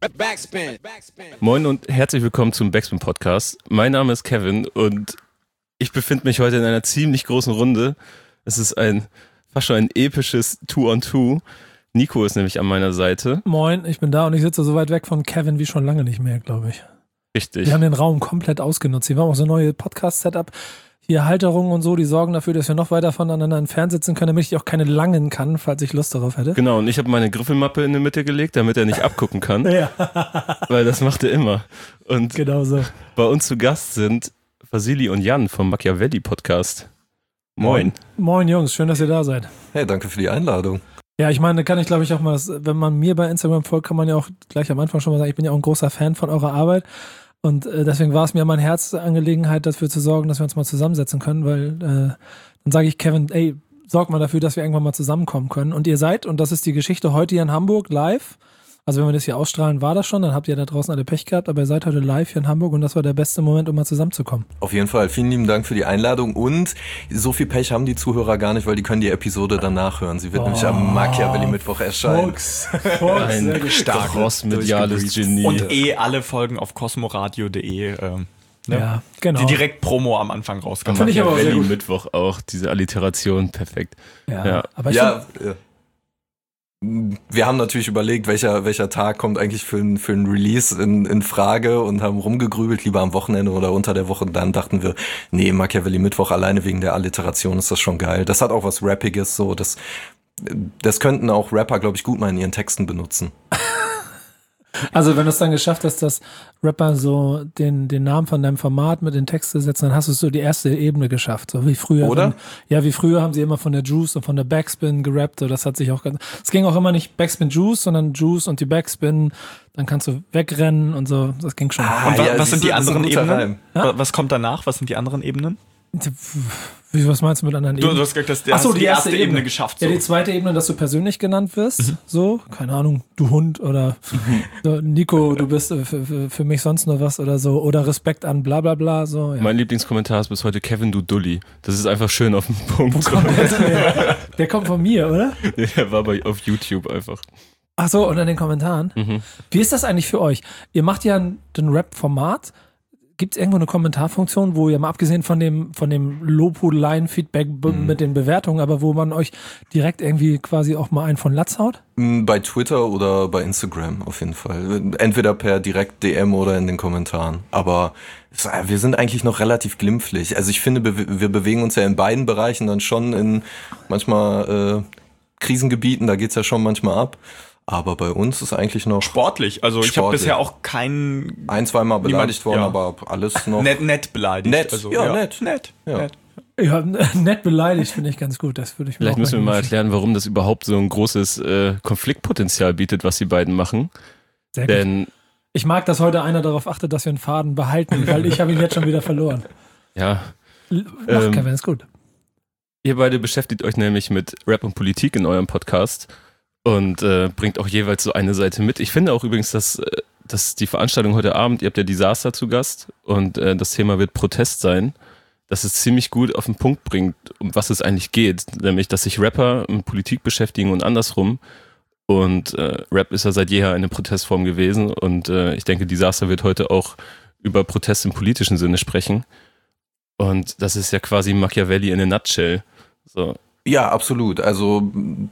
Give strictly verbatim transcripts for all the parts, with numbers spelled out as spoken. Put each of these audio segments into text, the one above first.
Backspin. Moin und herzlich willkommen zum Backspin Podcast. Mein Name ist Kevin und ich befinde mich heute in einer ziemlich großen Runde. Es ist ein fast schon ein episches Two-on-Two. Nico ist nämlich an meiner Seite. Moin, ich bin da und ich sitze so weit weg von Kevin wie schon lange nicht mehr, glaube ich. Richtig. Wir haben den Raum komplett ausgenutzt. Hier war auch so ein neues Podcast-Setup. Hier Halterungen und so, die sorgen dafür, dass wir noch weiter voneinander entfernt sitzen können, damit ich auch keine langen kann, falls ich Lust darauf hätte. Genau, und ich habe meine Griffelmappe in die Mitte gelegt, damit er nicht abgucken kann. Ja. Weil das macht er immer. Und Genau so. bei uns zu Gast sind Vasili und Jan vom Machiavelli Podcast. Moin. Moin Jungs, schön, dass ihr da seid. Hey, danke für die Einladung. Ja, ich meine, kann ich glaube ich auch mal, wenn man mir bei Instagram folgt, kann man ja auch gleich am Anfang schon mal sagen, ich bin ja auch ein großer Fan von eurer Arbeit. Und äh, deswegen war es mir mein Herzangelegenheit, dafür zu sorgen, dass wir uns mal zusammensetzen können, weil äh, dann sage ich Kevin, ey, sorg mal dafür, dass wir irgendwann mal zusammenkommen können. Und ihr seid, und das ist die Geschichte heute hier in Hamburg live, also wenn wir das hier ausstrahlen, war das schon, dann habt ihr da draußen alle Pech gehabt, aber ihr seid heute live hier in Hamburg und das war der beste Moment, um mal zusammenzukommen. Auf jeden Fall, vielen lieben Dank für die Einladung und so viel Pech haben die Zuhörer gar nicht, weil die können die Episode danach hören. Sie wird oh, nämlich am Machiavelli-Mittwoch erscheinen. Fuchs, Fuchs, ein stark cross-mediales Genie. Und eh alle Folgen auf cosmoradio punkt de. Ähm, ne? Ja, genau. Die direkt Promo am Anfang rauskommen. Finde ich aber auch sehr gut. Mittwoch auch, diese Alliteration, perfekt. Ja, ja. aber ich ja, ja. Wir haben natürlich überlegt, welcher, welcher Tag kommt eigentlich für ein, für ein Release in, in Frage und haben rumgegrübelt, lieber am Wochenende oder unter der Woche. Und dann dachten wir, nee, Machiavelli Mittwoch alleine wegen der Alliteration ist das schon geil. Das hat auch was Rappiges, so. Das, das könnten auch Rapper, glaube ich, gut mal in ihren Texten benutzen. Also wenn du es dann geschafft hast, dass Rapper so den, den Namen von deinem Format mit den Text zu setzen, dann hast du so die erste Ebene geschafft. So wie früher. Oder? Wenn, ja, wie früher haben sie immer von der Juice und von der Backspin gerappt. So, das hat sich auch ganz. Es ging auch immer nicht Backspin Juice, sondern Juice und die Backspin. Dann kannst du wegrennen und so. Das ging schon. Ah, und wa- ja, was sind die anderen Ebenen? Ja? Was kommt danach? Was sind die anderen Ebenen? Wie, was meinst du mit anderen Du, Ebenen? du hast gesagt, dass Ach so, hast die erste, Ebene, Ebene geschafft. So. Ja, die zweite Ebene, dass du persönlich genannt wirst. Mhm. So, keine Ahnung, du Hund oder so, Nico, du bist für, für, für mich sonst nur was oder so. Oder Respekt an bla bla bla. So, ja. Mein Lieblingskommentar ist bis heute Kevin, du Dulli. Das ist einfach schön auf den Punkt. Kommt der, der, der kommt von mir, oder? Der war bei, auf YouTube einfach. Ach so, unter den Kommentaren. Mhm. Wie ist das eigentlich für euch? Ihr macht ja ein, ein Rap-Format. Gibt es irgendwo eine Kommentarfunktion, wo ihr mal abgesehen von dem, von dem Lobhudeleien-Feedback b- Mhm. mit den Bewertungen, aber wo man euch direkt irgendwie quasi auch mal einen von Latz haut? Bei Twitter oder bei Instagram auf jeden Fall. Entweder per Direkt-D M oder in den Kommentaren. Aber es, wir sind eigentlich noch relativ glimpflich. Also ich finde, be- wir bewegen uns ja in beiden Bereichen dann schon in manchmal äh, Krisengebieten, da geht's ja schon manchmal ab. Aber bei uns ist eigentlich noch Sportlich. Also ich habe Sportlich. bisher auch keinen ein, zweimal beleidigt Niemand- worden, ja. aber alles noch nett, nett beleidigt. Nett, also, ja, nett. nett. Ja. nett. Ja, nett beleidigt finde ich ganz gut. Das würde ich mir Vielleicht auch müssen wir mal wünschen. erklären, warum das überhaupt so ein großes äh, Konfliktpotenzial bietet, was die beiden machen. Sehr gut. Denn, Ich mag, dass heute einer darauf achtet, dass wir einen Faden behalten, weil ich habe ihn jetzt schon wieder verloren. ja, L- Mach, Ähm, Kevin, ist gut. ihr beide beschäftigt euch nämlich mit Rap und Politik in eurem Podcast und äh, bringt auch jeweils so eine Seite mit. Ich finde auch übrigens, dass, äh, dass die Veranstaltung heute Abend, ihr habt ja Disaster zu Gast und äh, das Thema wird Protest sein, dass es ziemlich gut auf den Punkt bringt, um was es eigentlich geht. Nämlich, dass sich Rapper mit Politik beschäftigen und andersrum. Und äh, Rap ist ja seit jeher eine Protestform gewesen und äh, ich denke, Disaster wird heute auch über Protest im politischen Sinne sprechen. Und das ist ja quasi Machiavelli in a nutshell. So. Ja, absolut. Also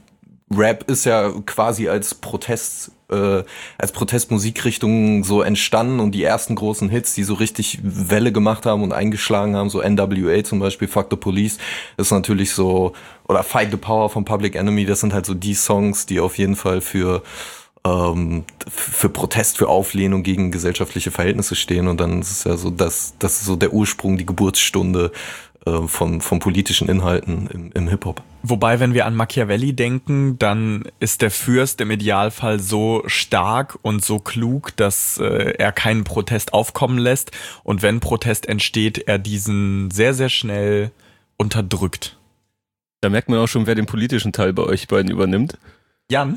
Rap ist ja quasi als Protest, äh, als Protestmusikrichtung so entstanden und die ersten großen Hits, die so richtig Welle gemacht haben und eingeschlagen haben, so N W A zum Beispiel, Fuck the Police, ist natürlich so, oder Fight the Power von Public Enemy, das sind halt so die Songs, die auf jeden Fall für ähm, für Protest, für Auflehnung gegen gesellschaftliche Verhältnisse stehen und dann ist es ja so, dass das ist so der Ursprung, die Geburtsstunde äh, von, von politischen Inhalten im, im Hip-Hop. Wobei, wenn wir an Machiavelli denken, dann ist der Fürst im Idealfall so stark und so klug, dass äh, er keinen Protest aufkommen lässt und wenn Protest entsteht, er diesen sehr, sehr schnell unterdrückt. Da merkt man auch schon, wer den politischen Teil bei euch beiden übernimmt. Jan?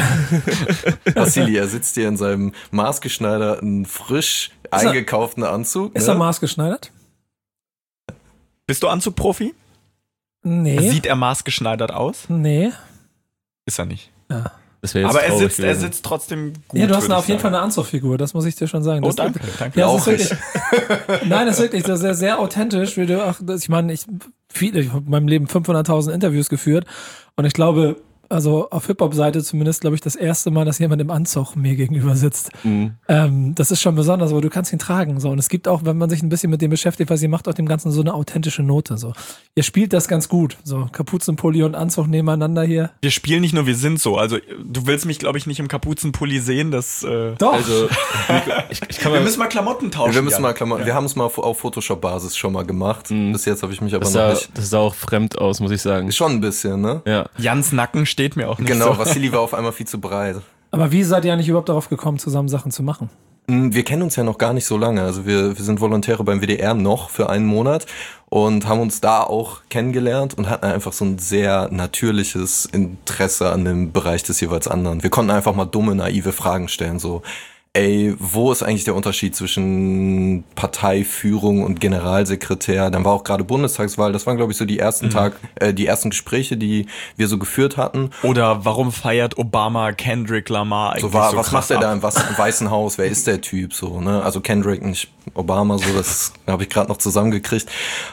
Vasili, er sitzt hier in seinem maßgeschneiderten, frisch Ist er- eingekauften Anzug. Ist ne? er maßgeschneidert? Bist du Anzugprofi? Nee. Sieht er maßgeschneidert aus? Nee. Ist er nicht. Ja. Das wäre jetzt Aber er traurig sitzt, er gewesen. sitzt trotzdem gut. Ja, du hast würde auf ich jeden Fall sagen. eine Anzugfigur, das muss ich dir schon sagen. Oh, Das, danke, danke. Ja, das Auch ist wirklich, nein, das ist wirklich das ist sehr, sehr authentisch. Wie du, ach, das, ich meine, ich, viele, ich habe in meinem Leben fünfhunderttausend Interviews geführt und ich glaube, also auf Hip-Hop-Seite zumindest, glaube ich, das erste Mal, dass jemand im Anzug mir gegenüber sitzt. Mhm. Ähm, das ist schon besonders, aber du kannst ihn tragen. So. Und es gibt auch, wenn man sich ein bisschen mit dem beschäftigt, was ihr macht, auch dem Ganzen so eine authentische Note. So. Ihr spielt das ganz gut. So Kapuzenpulli und Anzug nebeneinander hier. Wir spielen nicht nur, wir sind so. Also du willst mich, glaube ich, nicht im Kapuzenpulli sehen. Das, äh Doch. Also, ich, ich kann wir mal, müssen mal Klamotten tauschen. Wir müssen Jan. mal Klamotten. Wir haben es mal auf Photoshop-Basis schon mal gemacht. Mhm. Bis jetzt habe ich mich aber das noch sah, nicht. das sah auch fremd aus, muss ich sagen. Schon ein bisschen, ne? Ja. Jans Nacken steht mir auch nicht Genau, so. Vassili war auf einmal viel zu breit. Aber wie seid ihr eigentlich überhaupt darauf gekommen, zusammen Sachen zu machen? Wir kennen uns ja noch gar nicht so lange. Also wir, wir sind Volontäre beim W D R noch für einen Monat und haben uns da auch kennengelernt und hatten einfach so ein sehr natürliches Interesse an dem Bereich des jeweils anderen. Wir konnten einfach mal dumme, naive Fragen stellen, so ey, wo ist eigentlich der Unterschied zwischen Parteiführung und Generalsekretär? Dann war auch gerade Bundestagswahl. Das waren, glaube ich, so die ersten Mhm. Tag, äh, die ersten Gespräche, die wir so geführt hatten. Oder warum feiert Obama Kendrick Lamar eigentlich So war, so was krass macht er ab? da im, was, im Weißen Haus? Wer ist der Typ? So, ne? Also Kendrick, nicht Obama, so, das habe ich gerade noch zusammengekriegt.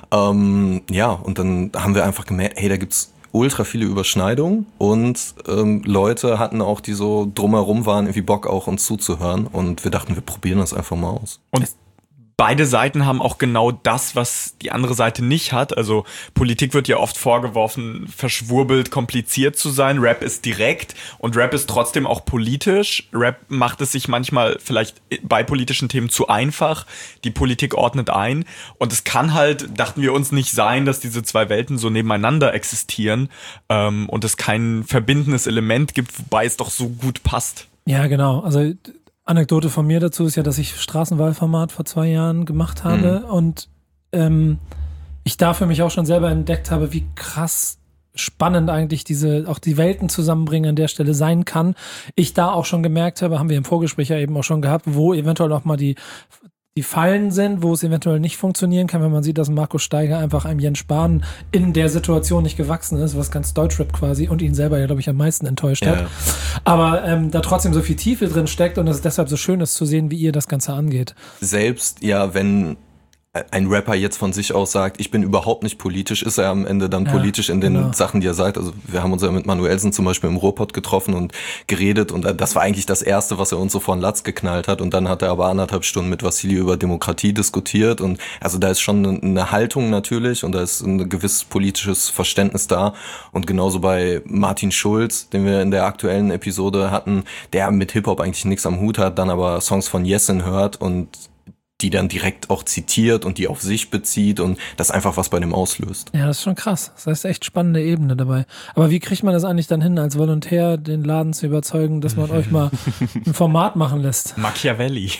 Ähm, ja, und dann haben wir einfach gemerkt, hey, da gibt's ultra viele Überschneidungen und ähm, Leute hatten auch, die so drumherum waren, irgendwie Bock auch uns zuzuhören und wir dachten, wir probieren das einfach mal aus. Und beide Seiten haben auch genau das, was die andere Seite nicht hat. Also Politik wird ja oft vorgeworfen, verschwurbelt, kompliziert zu sein. Rap ist direkt und Rap ist trotzdem auch politisch. Rap macht es sich manchmal vielleicht bei politischen Themen zu einfach. Die Politik ordnet ein. Und es kann halt, dachten wir uns, nicht sein, dass diese zwei Welten so nebeneinander existieren ähm, und es kein verbindendes Element gibt, wobei es doch so gut passt. Ja, genau. Also Anekdote von mir dazu ist ja, dass ich Straßenwahlformat vor zwei Jahren gemacht habe mhm. und ähm, ich da für mich auch schon selber entdeckt habe, wie krass spannend eigentlich diese, auch die Welten zusammenbringen an der Stelle sein kann. Ich da auch schon gemerkt habe, haben wir im Vorgespräch ja eben auch schon gehabt, wo eventuell auch mal die die Fallen sind, wo es eventuell nicht funktionieren kann, wenn man sieht, dass Markus Steiger einfach einem Jens Spahn in der Situation nicht gewachsen ist, was ganz Deutschrap quasi und ihn selber ja, glaube ich, am meisten enttäuscht Ja. hat. Aber ähm, da trotzdem so viel Tiefe drin steckt und es deshalb so schön ist zu sehen, wie ihr das Ganze angeht. Selbst, ja, wenn ein Rapper jetzt von sich aus sagt, ich bin überhaupt nicht politisch, ist er am Ende dann Ja, politisch in den genau. Sachen, die er sagt. Also wir haben uns ja mit Manuelsen zum Beispiel im Ruhrpott getroffen und geredet und das war eigentlich das Erste, was er uns so vor den Latz geknallt hat und dann hat er aber anderthalb Stunden mit Vassili über Demokratie diskutiert und also da ist schon eine Haltung natürlich und da ist ein gewisses politisches Verständnis da und genauso bei Martin Schulz, den wir in der aktuellen Episode hatten, der mit Hip-Hop eigentlich nichts am Hut hat, dann aber Songs von Jessin hört und die dann direkt auch zitiert und die auf sich bezieht und das einfach was bei dem auslöst. Ja, das ist schon krass. Das heißt, echt spannende Ebene dabei. Aber wie kriegt man das eigentlich dann hin, als Volontär den Laden zu überzeugen, dass man euch mal ein Format machen lässt? Machiavelli.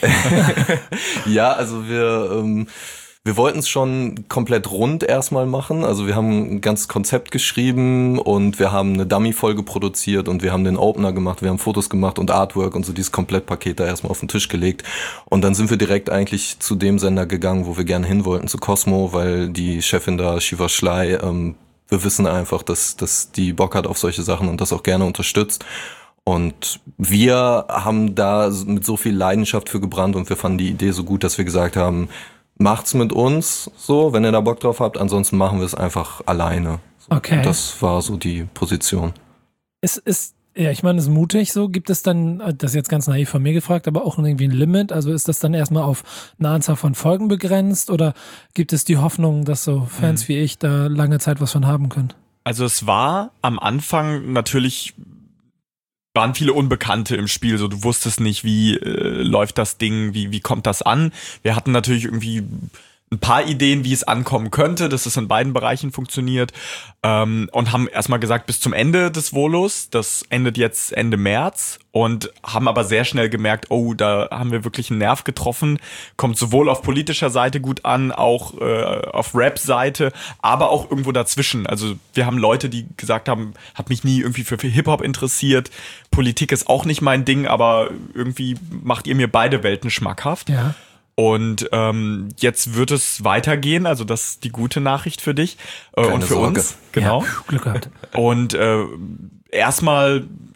Ja, also wir ähm, wir wollten es schon komplett rund erstmal machen. Also wir haben ein ganzes Konzept geschrieben und wir haben eine Dummy-Folge produziert und wir haben den Opener gemacht, wir haben Fotos gemacht und Artwork und so dieses Komplettpaket da erstmal auf den Tisch gelegt. Und dann sind wir direkt eigentlich zu dem Sender gegangen, wo wir gerne hin wollten, zu Cosmo, weil die Chefin da, Shiva Schley, ähm, wir wissen einfach, dass, dass die Bock hat auf solche Sachen und das auch gerne unterstützt. Und wir haben da mit so viel Leidenschaft für gebrannt und wir fanden die Idee so gut, dass wir gesagt haben, macht's mit uns so, wenn ihr da Bock drauf habt, ansonsten machen wir es einfach alleine. Okay. Und das war so die Position. Es ist, ja, ich meine, es ist mutig so. Gibt es dann, das ist jetzt ganz naiv von mir gefragt, aber auch irgendwie ein Limit? Also ist das dann erstmal auf eine Anzahl von Folgen begrenzt oder gibt es die Hoffnung, dass so Fans mhm. wie ich da lange Zeit was von haben können? Also es war am Anfang natürlich, waren viele Unbekannte im Spiel, so du wusstest nicht, wie äh, läuft das Ding, wie wie kommt das an. Wir hatten natürlich irgendwie ein paar Ideen, wie es ankommen könnte, dass es in beiden Bereichen funktioniert ähm, und haben erstmal gesagt, bis zum Ende des Volos, das endet jetzt Ende März und haben aber sehr schnell gemerkt, oh, da haben wir wirklich einen Nerv getroffen, kommt sowohl auf politischer Seite gut an, auch äh, auf Rap-Seite, aber auch irgendwo dazwischen. Also wir haben Leute, die gesagt haben, hab mich nie irgendwie für, für Hip-Hop interessiert, Politik ist auch nicht mein Ding, aber irgendwie macht ihr mir beide Welten schmackhaft. Ja. Und ähm, jetzt wird es weitergehen, also das ist die gute Nachricht für dich äh, und für Sorge. uns. Genau. Ja, Glück gehabt. Und äh, erstmal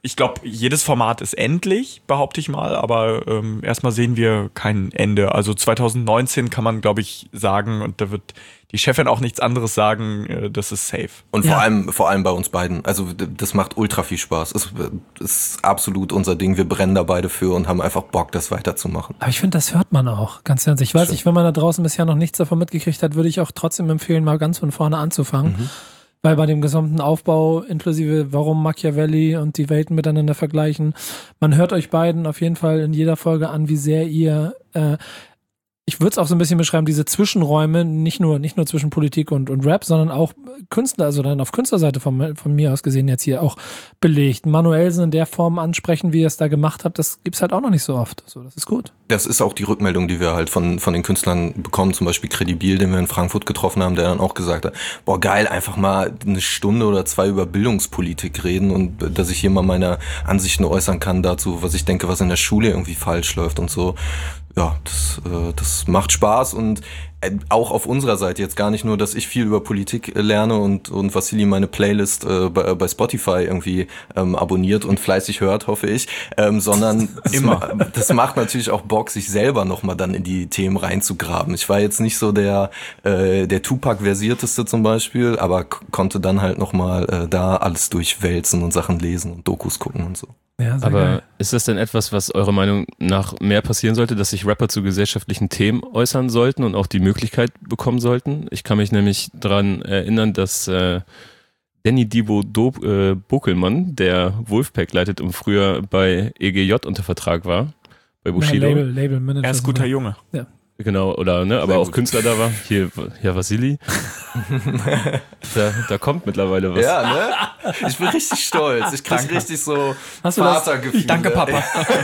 ich glaube, jedes Format ist endlich, behaupte ich mal, aber ähm, erstmal sehen wir kein Ende. Also zwanzig neunzehn kann man, glaube ich, sagen, und da wird die Chefin auch nichts anderes sagen, äh, das ist safe. Und Ja. vor allem, vor allem bei uns beiden. Also d- das macht ultra viel Spaß. Es ist absolut unser Ding. Wir brennen da beide für und haben einfach Bock, das weiterzumachen. Aber ich finde, das hört man auch, ganz ernst. Ich weiß Schön. nicht, wenn man da draußen bisher noch nichts davon mitgekriegt hat, würde ich auch trotzdem empfehlen, mal ganz von vorne anzufangen. Mhm. Weil bei dem gesamten Aufbau, inklusive warum Machiavelli und die Welten miteinander vergleichen, man hört euch beiden auf jeden Fall in jeder Folge an, wie sehr ihr, äh, ich würde es auch so ein bisschen beschreiben, diese Zwischenräume, nicht nur, nicht nur zwischen Politik und, und Rap, sondern auch Künstler, also dann auf Künstlerseite von, von mir aus gesehen jetzt hier auch belegt. Manuelsen in der Form ansprechen, wie ihr es da gemacht habt, das gibt's halt auch noch nicht so oft. So, das ist gut. Das ist auch die Rückmeldung, die wir halt von, von den Künstlern bekommen, zum Beispiel Credibil, den wir in Frankfurt getroffen haben, der dann auch gesagt hat, boah geil, einfach mal eine Stunde oder zwei über Bildungspolitik reden und dass ich hier mal meine Ansichten äußern kann dazu, was ich denke, was in der Schule irgendwie falsch läuft und so. Ja, das, äh, das macht Spaß und äh, auch auf unserer Seite jetzt gar nicht nur, dass ich viel über Politik äh, lerne und, und Vassili meine Playlist äh, bei, bei Spotify irgendwie ähm, abonniert und fleißig hört, hoffe ich, ähm, sondern Immer. Das, ma- das macht natürlich auch Bock, sich selber nochmal dann in die Themen reinzugraben. Ich war jetzt nicht so der, äh, der Tupac-versierteste zum Beispiel, aber k- konnte dann halt nochmal äh, da alles durchwälzen und Sachen lesen und Dokus gucken und so. Ja, sehr Aber geil. ist das denn etwas, was eurer Meinung nach mehr passieren sollte, dass sich Rapper zu gesellschaftlichen Themen äußern sollten und auch die Möglichkeit bekommen sollten? Ich kann mich nämlich daran erinnern, dass äh, Danny Divo Do äh, Bokelmann, der Wolfpack leitet und früher bei E G J unter Vertrag war, bei Bushido. Ja, Label, Label Manager. Er ist guter Junge. Genau, oder ne, aber Sehr auch gut. Künstler da war. Hier, ja, Vassili. da, da kommt mittlerweile was. Ja, ne? Ich bin richtig stolz. Ich krieg richtig so Hast du das- Vatergefühle. Danke, Papa.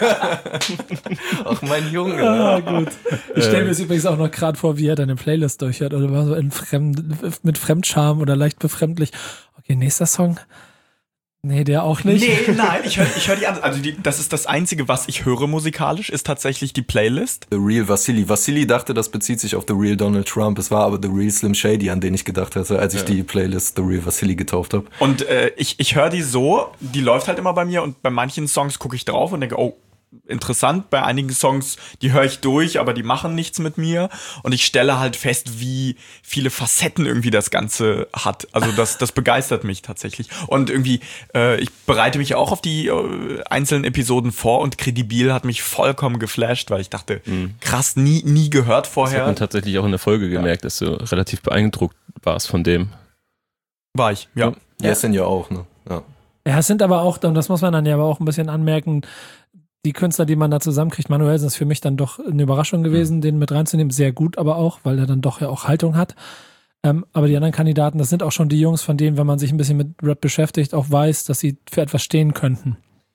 Ach, mein Junge. Ah, gut. Ich stelle mir das übrigens auch noch gerade vor, wie er deine Playlist durchhört oder war so in Fremd, mit Fremdscham oder leicht befremdlich. Okay, nächster Song. Nee, der auch nicht. Nee, nein, ich höre ich hör die an. Also die, das ist das Einzige, was ich höre musikalisch, ist tatsächlich die Playlist. The Real Vassili. Vassili dachte, das bezieht sich auf The Real Donald Trump. Es war aber The Real Slim Shady, an den ich gedacht hatte, als ich Ja. die Playlist The Real Vassili getauft habe. Und äh, ich, ich höre die so, die läuft halt immer bei mir und bei manchen Songs gucke ich drauf und denke, oh, interessant. Bei einigen Songs, die höre ich durch, aber die machen nichts mit mir. Und ich stelle halt fest, wie viele Facetten irgendwie das Ganze hat. Also das, das begeistert mich tatsächlich. Und irgendwie, äh, ich bereite mich auch auf die äh, einzelnen Episoden vor und Credibil hat mich vollkommen geflasht, weil ich dachte, krass, nie, nie gehört Das hat vorher. man tatsächlich auch in der Folge gemerkt, dass du relativ beeindruckt warst von dem. War ich, ja. Jessen ja auch, ne? Ja. Ja, es sind aber auch, und das muss man dann ja aber auch ein bisschen anmerken, die Künstler, die man da zusammenkriegt, Manuelsen ist für mich dann doch eine Überraschung gewesen, den mit reinzunehmen. Sehr gut aber auch, weil er dann doch ja auch Haltung hat. Ähm, aber die anderen Kandidaten, das sind auch schon die Jungs, von denen, wenn man sich ein bisschen mit Rap beschäftigt, auch weiß, dass sie für etwas stehen könnten.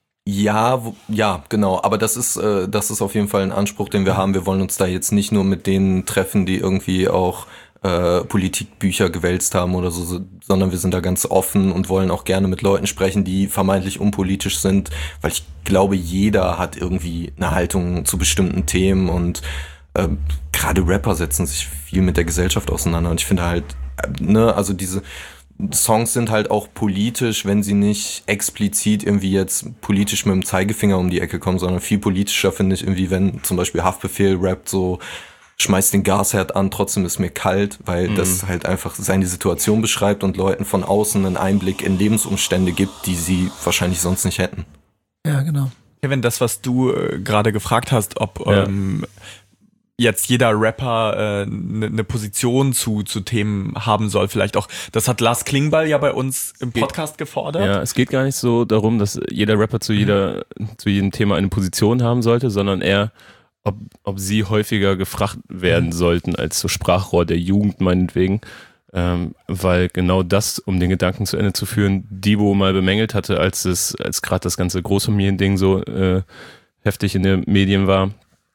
Ja, wo, ja, genau. Aber das ist, äh, das ist auf jeden Fall ein Anspruch, den wir haben. Wir wollen uns da jetzt nicht nur mit denen treffen, die irgendwie auch äh, Politikbücher gewälzt haben oder so, so, sondern wir sind da ganz offen und wollen auch gerne mit Leuten sprechen, die vermeintlich unpolitisch sind, weil ich glaube, jeder hat irgendwie eine Haltung zu bestimmten Themen und äh, gerade Rapper setzen sich viel mit der Gesellschaft auseinander und ich finde halt, äh, ne, also diese Songs sind halt auch politisch, wenn sie nicht explizit irgendwie jetzt politisch mit dem Zeigefinger um die Ecke kommen, sondern viel politischer finde ich irgendwie, wenn zum Beispiel Haftbefehl rappt so, schmeißt den Gasherd an, trotzdem ist mir kalt, weil Mhm. das halt einfach seine Situation beschreibt und Leuten von außen einen Einblick in Lebensumstände gibt, die sie wahrscheinlich sonst nicht hätten. Ja, genau. Kevin, das, was du äh, gerade gefragt hast, ob Ja. ähm, jetzt jeder Rapper eine äh, ne Position zu, zu Themen haben soll, vielleicht auch, das hat Lars Klingbeil ja bei uns im Podcast gefordert. Ja, es geht gar nicht so darum, dass jeder Rapper zu jeder, zu jedem Thema eine Position haben sollte, sondern eher, ob, ob sie häufiger gefragt werden sollten als so Sprachrohr der Jugend meinetwegen. Ähm, weil genau das, um den Gedanken zu Ende zu führen, Divo mal bemängelt hatte, als es, als gerade das ganze Großfamiliending so äh, heftig in den Medien war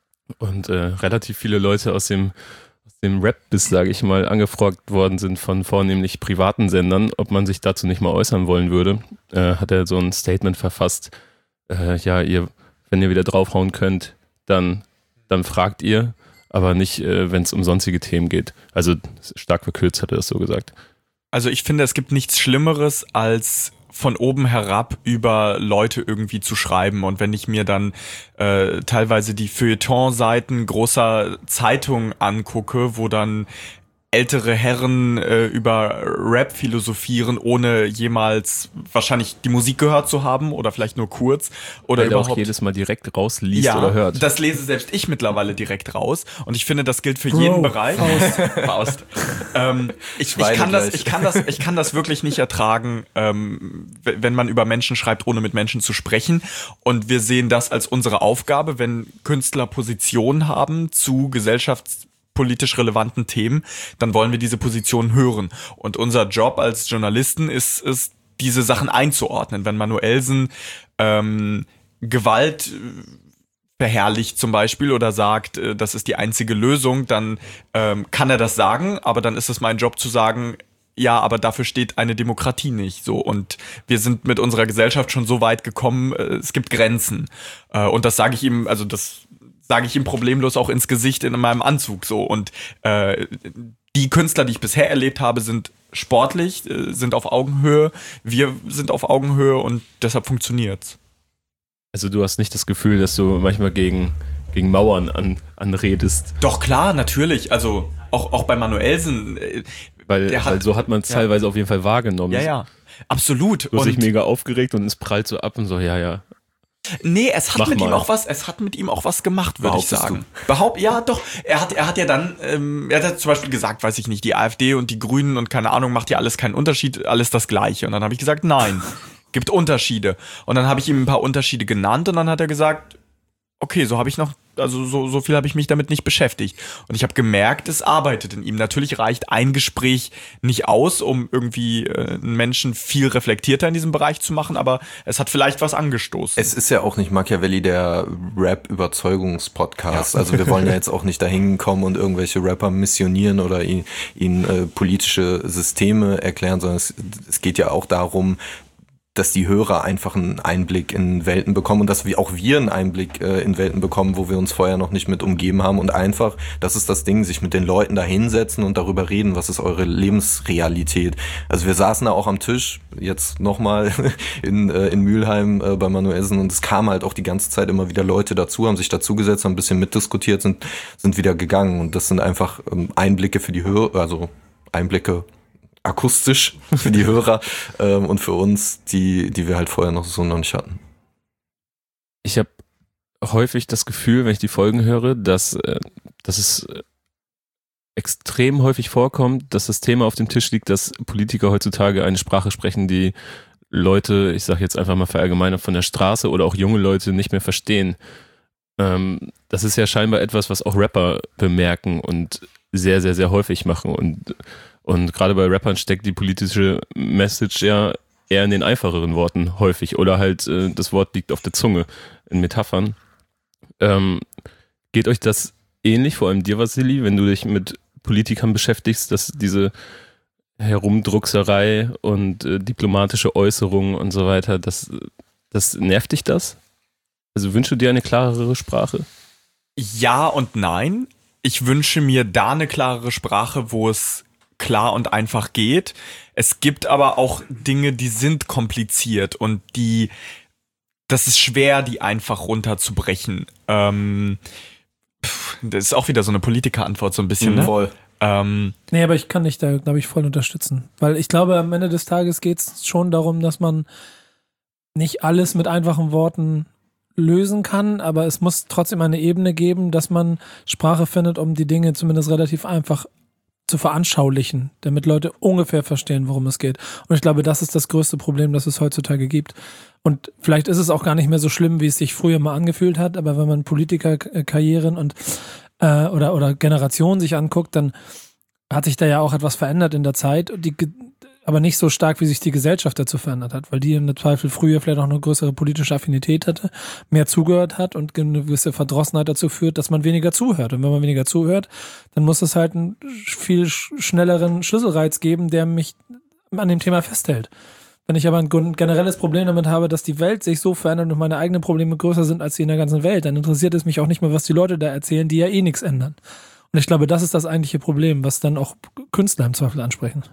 und äh, relativ viele Leute aus dem aus dem Rap-Biss, sage ich mal, angefragt worden sind von vornehmlich privaten Sendern, ob man sich dazu nicht mal äußern wollen würde, äh, hat er so ein Statement verfasst, äh, ja, ihr, wenn ihr wieder draufhauen könnt, dann, dann fragt ihr, aber nicht, äh, wenn es um sonstige Themen geht. Also stark verkürzt hat er das so gesagt. Also ich finde, es gibt nichts Schlimmeres als von oben herab über Leute irgendwie zu schreiben. Und wenn ich mir dann äh, teilweise die Feuilleton-Seiten großer Zeitungen angucke, wo dann ältere Herren äh, über Rap philosophieren, ohne jemals wahrscheinlich die Musik gehört zu haben oder vielleicht nur kurz oder Weil überhaupt auch jedes Mal direkt rausliest ja, oder hört. Das lese selbst ich mittlerweile direkt raus und ich finde, das gilt für Bro, jeden Bereich. Faust. Faust. ähm, ich, ich kann das, ich kann das, ich kann das wirklich nicht ertragen, ähm, wenn man über Menschen schreibt, ohne mit Menschen zu sprechen. Und wir sehen das als unsere Aufgabe, wenn Künstler Positionen haben zu gesellschafts politisch relevanten Themen, dann wollen wir diese Position hören. Und unser Job als Journalisten ist, ist diese Sachen einzuordnen. Wenn Manuelsen ähm, Gewalt verherrlicht zum Beispiel oder sagt, äh, das ist die einzige Lösung, dann ähm, kann er das sagen, aber dann ist es mein Job zu sagen, ja, aber dafür steht eine Demokratie nicht. So, und wir sind mit unserer Gesellschaft schon so weit gekommen, äh, es gibt Grenzen. Äh, und das sage ich ihm, also das sage ich ihm problemlos auch ins Gesicht in meinem Anzug so. Und äh, die Künstler, die ich bisher erlebt habe, sind sportlich, äh, sind auf Augenhöhe. Wir sind auf Augenhöhe und deshalb funktioniert's. Also du hast nicht das Gefühl, dass du manchmal gegen, gegen Mauern an, anredest. Doch, klar, natürlich. Also auch, auch bei Manuelsen. Äh, Weil, der hat, weil so hat man es ja. teilweise auf jeden Fall wahrgenommen. Ja, ja. Absolut. Du hast dich Und mega aufgeregt und es prallt so ab und so, ja, ja. nee, es hat Mach mit mal. ihm auch was, es hat mit ihm auch was gemacht, würde ich Behauptest sagen. Behaupt, ja, doch. Er hat, er hat ja dann, ähm, er hat zum Beispiel gesagt, weiß ich nicht, die AfD und die Grünen und keine Ahnung, macht ja alles keinen Unterschied, alles das Gleiche. Und dann habe ich gesagt, nein, gibt Unterschiede. Und dann habe ich ihm ein paar Unterschiede genannt und dann hat er gesagt, okay, so habe ich noch, also so, so viel habe ich mich damit nicht beschäftigt. Und ich habe gemerkt, es arbeitet in ihm. Natürlich reicht ein Gespräch nicht aus, um irgendwie äh, einen Menschen viel reflektierter in diesem Bereich zu machen, aber es hat vielleicht was angestoßen. Es ist ja auch nicht Machiavelli der Rap-Überzeugungspodcast. Ja. Also wir wollen ja jetzt auch nicht dahin kommen und irgendwelche Rapper missionieren oder ihnen, ihnen äh, politische Systeme erklären, sondern es, es geht ja auch darum, dass die Hörer einfach einen Einblick in Welten bekommen und dass wir auch wir einen Einblick äh, in Welten bekommen, wo wir uns vorher noch nicht mit umgeben haben und einfach, das ist das Ding, sich mit den Leuten da hinsetzen und darüber reden, was ist eure Lebensrealität. Also wir saßen da auch am Tisch, jetzt nochmal in, äh, in Mülheim äh, bei Manuelsen und es kamen halt auch die ganze Zeit immer wieder Leute dazu, haben sich dazugesetzt, haben ein bisschen mitdiskutiert, sind, sind wieder gegangen und das sind einfach ähm, Einblicke für die Hörer, also Einblicke akustisch für die Hörer ähm, und für uns, die die wir halt vorher noch so noch nicht hatten. Ich habe häufig das Gefühl, wenn ich die Folgen höre, dass, äh, dass es extrem häufig vorkommt, dass das Thema auf dem Tisch liegt, dass Politiker heutzutage eine Sprache sprechen, die Leute, ich sage jetzt einfach mal verallgemeinert, von der Straße oder auch junge Leute nicht mehr verstehen. Ähm, das ist ja scheinbar etwas, was auch Rapper bemerken und sehr, sehr, sehr häufig machen und Und gerade bei Rappern steckt die politische Message ja eher in den einfacheren Worten häufig oder halt äh, das Wort liegt auf der Zunge in Metaphern. Ähm, geht euch das ähnlich, vor allem dir, Vasili, wenn du dich mit Politikern beschäftigst, dass diese Herumdruckserei und äh, diplomatische Äußerungen und so weiter, das, das nervt dich das? Also wünschst du dir eine klarere Sprache? Ja und nein. Ich wünsche mir da eine klarere Sprache, wo es klar und einfach geht. Es gibt aber auch Dinge, die sind kompliziert und die, das ist schwer, die einfach runterzubrechen. Ähm, pff, das ist auch wieder so eine Politikerantwort so ein bisschen, ne? Voll. Ähm, Nee, aber ich kann dich da, glaube ich, voll unterstützen. Weil ich glaube, am Ende des Tages geht es schon darum, dass man nicht alles mit einfachen Worten lösen kann, aber es muss trotzdem eine Ebene geben, dass man Sprache findet, um die Dinge zumindest relativ einfach zu veranschaulichen, damit Leute ungefähr verstehen, worum es geht. Und ich glaube, das ist das größte Problem, das es heutzutage gibt. Und vielleicht ist es auch gar nicht mehr so schlimm, wie es sich früher mal angefühlt hat, aber wenn man Politikerkarrieren und äh, oder, oder Generationen sich anguckt, dann hat sich da ja auch etwas verändert in der Zeit, die, aber nicht so stark, wie sich die Gesellschaft dazu verändert hat, weil die im Zweifel früher vielleicht auch eine größere politische Affinität hatte, mehr zugehört hat und eine gewisse Verdrossenheit dazu führt, dass man weniger zuhört. Und wenn man weniger zuhört, dann muss es halt einen viel schnelleren Schlüsselreiz geben, der mich an dem Thema festhält. Wenn ich aber ein generelles Problem damit habe, dass die Welt sich so verändert und meine eigenen Probleme größer sind als die in der ganzen Welt, dann interessiert es mich auch nicht mehr, was die Leute da erzählen, die ja eh nichts ändern. Und ich glaube, das ist das eigentliche Problem, was dann auch Künstler im Zweifel ansprechen.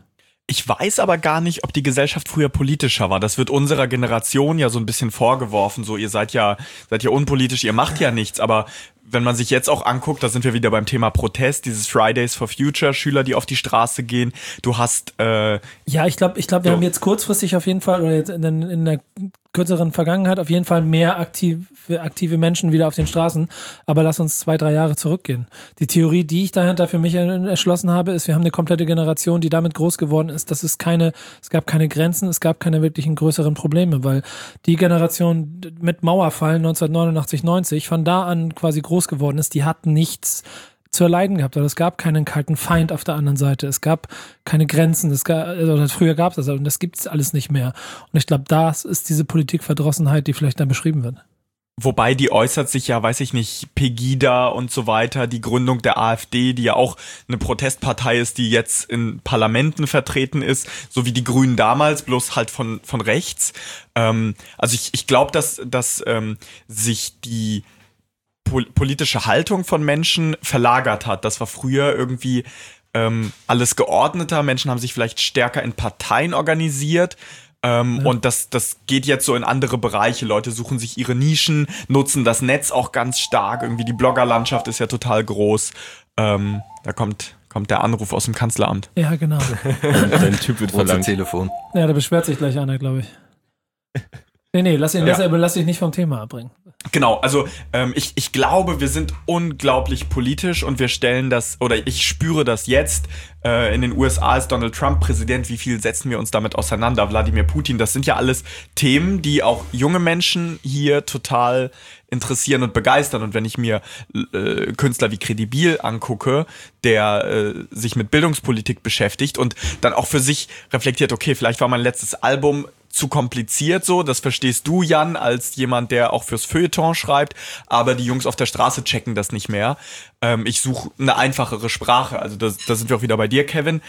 Ich weiß aber gar nicht, ob die Gesellschaft früher politischer war. Das wird unserer Generation ja so ein bisschen vorgeworfen. So, ihr seid ja, seid ja unpolitisch, ihr macht ja nichts. Aber wenn man sich jetzt auch anguckt, da sind wir wieder beim Thema Protest, dieses Fridays for Future, Schüler, die auf die Straße gehen. Du hast äh, ja, ich glaube, ich glaube, wir so. haben jetzt kurzfristig auf jeden Fall oder jetzt in, den, in der kürzeren Vergangenheit auf jeden Fall mehr aktive, aktive Menschen wieder auf den Straßen. Aber lass uns zwei, drei Jahre zurückgehen. Die Theorie, die ich dahinter für mich erschlossen habe, ist, wir haben eine komplette Generation, die damit groß geworden ist, dass es keine, es gab keine Grenzen, es gab keine wirklichen größeren Probleme, weil die Generation mit Mauerfall neunzehnhundertneunundachtzig, neunzig von da an quasi groß geworden ist, die hat nichts zu erleiden gehabt, oder es gab keinen kalten Feind auf der anderen Seite, es gab keine Grenzen, es gab, oder früher gab es das, und das gibt es alles nicht mehr. Und ich glaube, das ist diese Politikverdrossenheit, die vielleicht dann beschrieben wird. Wobei die äußert sich ja, weiß ich nicht, Pegida und so weiter, die Gründung der AfD, die ja auch eine Protestpartei ist, die jetzt in Parlamenten vertreten ist, so wie die Grünen damals, bloß halt von von rechts. Ähm, also ich, ich glaube, dass, dass ähm, sich die pol- politische Haltung von Menschen verlagert hat. Das war früher irgendwie ähm, alles geordneter. Menschen haben sich vielleicht stärker in Parteien organisiert. Ähm, ja. Und das, das geht jetzt so in andere Bereiche. Leute suchen sich ihre Nischen, nutzen das Netz auch ganz stark. Irgendwie die Bloggerlandschaft ist ja total groß. Ähm, da kommt, kommt der Anruf aus dem Kanzleramt. Ja, genau. Dein Typ wird verlangt. Telefon. Ja, da beschwert sich gleich einer, glaube ich. Nee, nee, lass ihn, Ja. lass, lass dich nicht vom Thema abbringen. Genau, also ähm, ich, ich glaube, wir sind unglaublich politisch und wir stellen das, oder ich spüre das jetzt, äh, in den U S A ist Donald Trump Präsident, wie viel setzen wir uns damit auseinander, Wladimir Putin, das sind ja alles Themen, die auch junge Menschen hier total interessieren und begeistern. Und wenn ich mir äh, Künstler wie Credibil angucke, der äh, sich mit Bildungspolitik beschäftigt und dann auch für sich reflektiert, okay, vielleicht war mein letztes Album zu kompliziert so, das verstehst du, Jan, als jemand, der auch fürs Feuilleton schreibt, aber die Jungs auf der Straße checken das nicht mehr. Ähm, ich suche eine einfachere Sprache, also da das sind wir auch wieder bei dir, Kevin.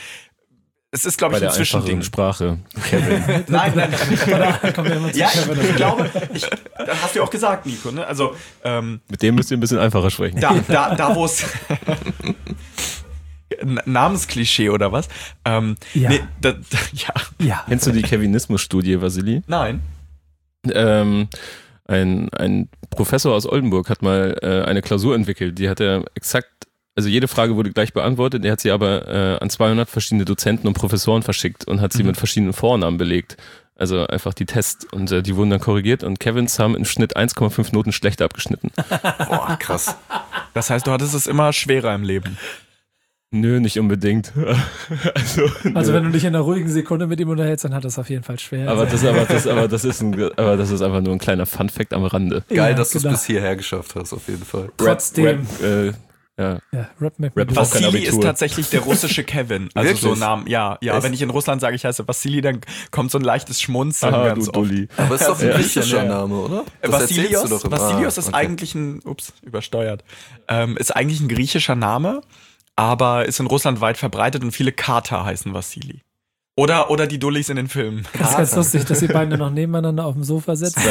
Es ist, glaube ich, ein Zwischending. Sprache, Kevin. Nein, nein, nein. Kommen wir immer zu Ja, Kevin. ich, ich glaube, ich, das hast du ja auch gesagt, Nico, ne? Also, ähm, Mit dem müsst ihr ein bisschen einfacher sprechen. da, da, da wo es Namensklischee oder was? Ähm, Ja. Nee, da, da, ja. Ja. Kennst du die Kevinismus-Studie, Vasili? Nein. Ähm, ein, ein Professor aus Oldenburg hat mal äh, eine Klausur entwickelt, die hat er exakt, also jede Frage wurde gleich beantwortet, er hat sie aber äh, an zweihundert verschiedene Dozenten und Professoren verschickt und hat sie Mhm. mit verschiedenen Vornamen belegt. Also einfach die Tests und äh, die wurden dann korrigiert und Kevins haben im Schnitt eins Komma fünf Noten schlechter abgeschnitten. Boah, krass. Das heißt, du hattest es immer schwerer im Leben. Nö, nicht unbedingt. also, Also nö. wenn du dich in einer ruhigen Sekunde mit ihm unterhältst, dann hat das auf jeden Fall schwer. aber das, aber das, aber das ist ein, aber das ist einfach nur ein kleiner Fun-Fact am Rande. Geil, Ja, dass du es genau. bis hierher geschafft hast, auf jeden Fall. Trotzdem. Rap, Rap, äh, ja. Ja, Rap, Rap, Rap Rap. braucht kein Vassili ist Abitur. tatsächlich der russische Kevin. Also Wirklich? so Namen, ja, ja. Echt? Wenn ich in Russland sage, ich heiße Vassili, dann kommt so ein leichtes Schmunzeln Aha, ganz du oft. Dulli. Aber ist doch ein Ja. griechischer Ja. Name, oder? Das Vassilios, erzählst du doch immer. Vassilios Ah, ist okay. eigentlich ein, ups, übersteuert, ähm, ist eigentlich ein griechischer Name, aber ist in Russland weit verbreitet und viele Kater heißen Vassili. Oder, oder die Dullis in den Filmen. Das ist ganz lustig, dass ihr beide noch nebeneinander auf dem Sofa sitzt.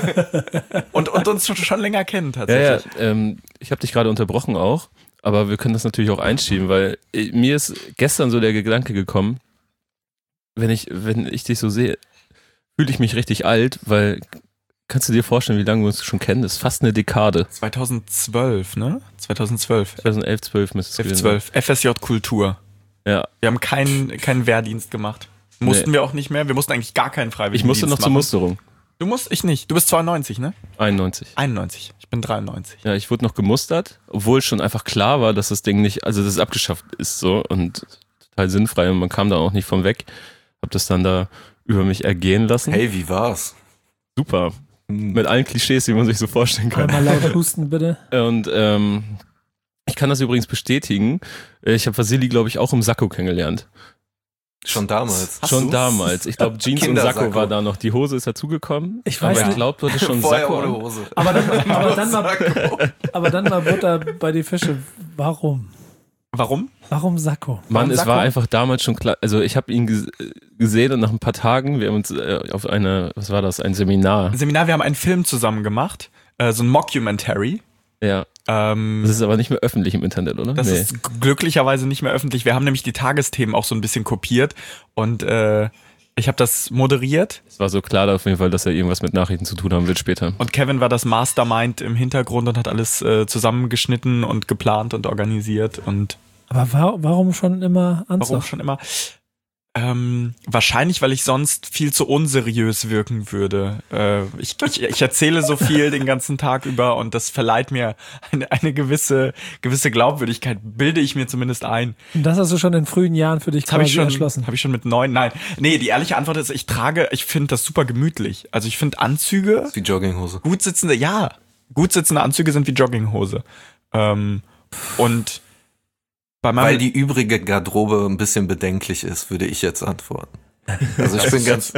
Und, und uns schon, schon länger kennen Ja, ja, tatsächlich. ähm, ich habe dich gerade unterbrochen auch, aber wir können das natürlich auch einschieben, weil äh, mir ist gestern so der Gedanke gekommen, wenn ich, wenn ich dich so sehe, fühle ich mich richtig alt, weil kannst du dir vorstellen, wie lange wir uns schon kennen? Das ist fast eine Dekade. zweitausendzwölf, ne? zweitausendzwölf. zweitausendelf, zwölf müsste es F gewesen zwölf. F S J Kultur. sein. Ja, Wir haben keinen, keinen Wehrdienst gemacht. Mussten Nee. wir auch nicht mehr. Wir mussten eigentlich gar keinen ich Freiwilligendienst musste noch zur machen. Musterung. Du musst, ich nicht. Du bist zweiundneunzig, ne? einundneunzig. einundneunzig. Ich bin dreiundneunzig. Ja, ich wurde noch gemustert, obwohl schon einfach klar war, dass das Ding nicht, also dass es abgeschafft ist so und total sinnfrei und man kam da auch nicht von weg. Hab das dann da über mich ergehen lassen. Hey, wie war's? Super. Hm. Mit allen Klischees, die man sich so vorstellen kann. Einmal laut husten, bitte. Und ähm, ich kann das übrigens bestätigen. Ich habe Vasili, glaube ich, auch im Sakko kennengelernt. Schon damals. Hast schon du's? damals. Ich glaube, Jeans und Kindersacko. Sakko war da noch. Die Hose ist dazugekommen. Ich weiß aber ich nicht. glaube, du hattest schon Vorher Sakko ohne an. Hose. Aber dann, aber, dann mal, aber dann mal Butter bei die Fische. Warum? Warum? Warum Sakko? Mann, Warum es Sakko? war einfach damals schon klar. Also ich habe ihn ges- gesehen und nach ein paar Tagen, wir haben uns äh, auf eine, was war das, ein Seminar. Seminar, wir haben einen Film zusammen gemacht. Äh, so ein Mockumentary. Ja. Ähm, das ist aber nicht mehr öffentlich im Internet, oder? Das nee. ist glücklicherweise nicht mehr öffentlich. Wir haben nämlich die Tagesthemen auch so ein bisschen kopiert und äh, ich habe das moderiert. Es war so klar auf jeden Fall, dass er irgendwas mit Nachrichten zu tun haben wird später. Und Kevin war das Mastermind im Hintergrund und hat alles äh, zusammengeschnitten und geplant und organisiert. Und Aber wa- warum schon immer Anzug? warum schon immer? Ähm, wahrscheinlich, weil ich sonst viel zu unseriös wirken würde. Äh, ich, ich, ich erzähle so viel den ganzen Tag über und das verleiht mir eine, eine gewisse, gewisse Glaubwürdigkeit, bilde ich mir zumindest ein. Und das hast du schon in frühen Jahren für dich Das habe quasi ich schon, erschlossen. habe ich schon mit neun. Nein, nee, die ehrliche Antwort ist, ich trage, ich finde das super gemütlich. Also ich finde Anzüge, Das ist wie Jogginghose. gut sitzende, ja, gut sitzende Anzüge sind wie Jogginghose. Ähm, und bei meinem Weil die übrige Garderobe ein bisschen bedenklich ist, würde ich jetzt antworten. Also ich bin ganz...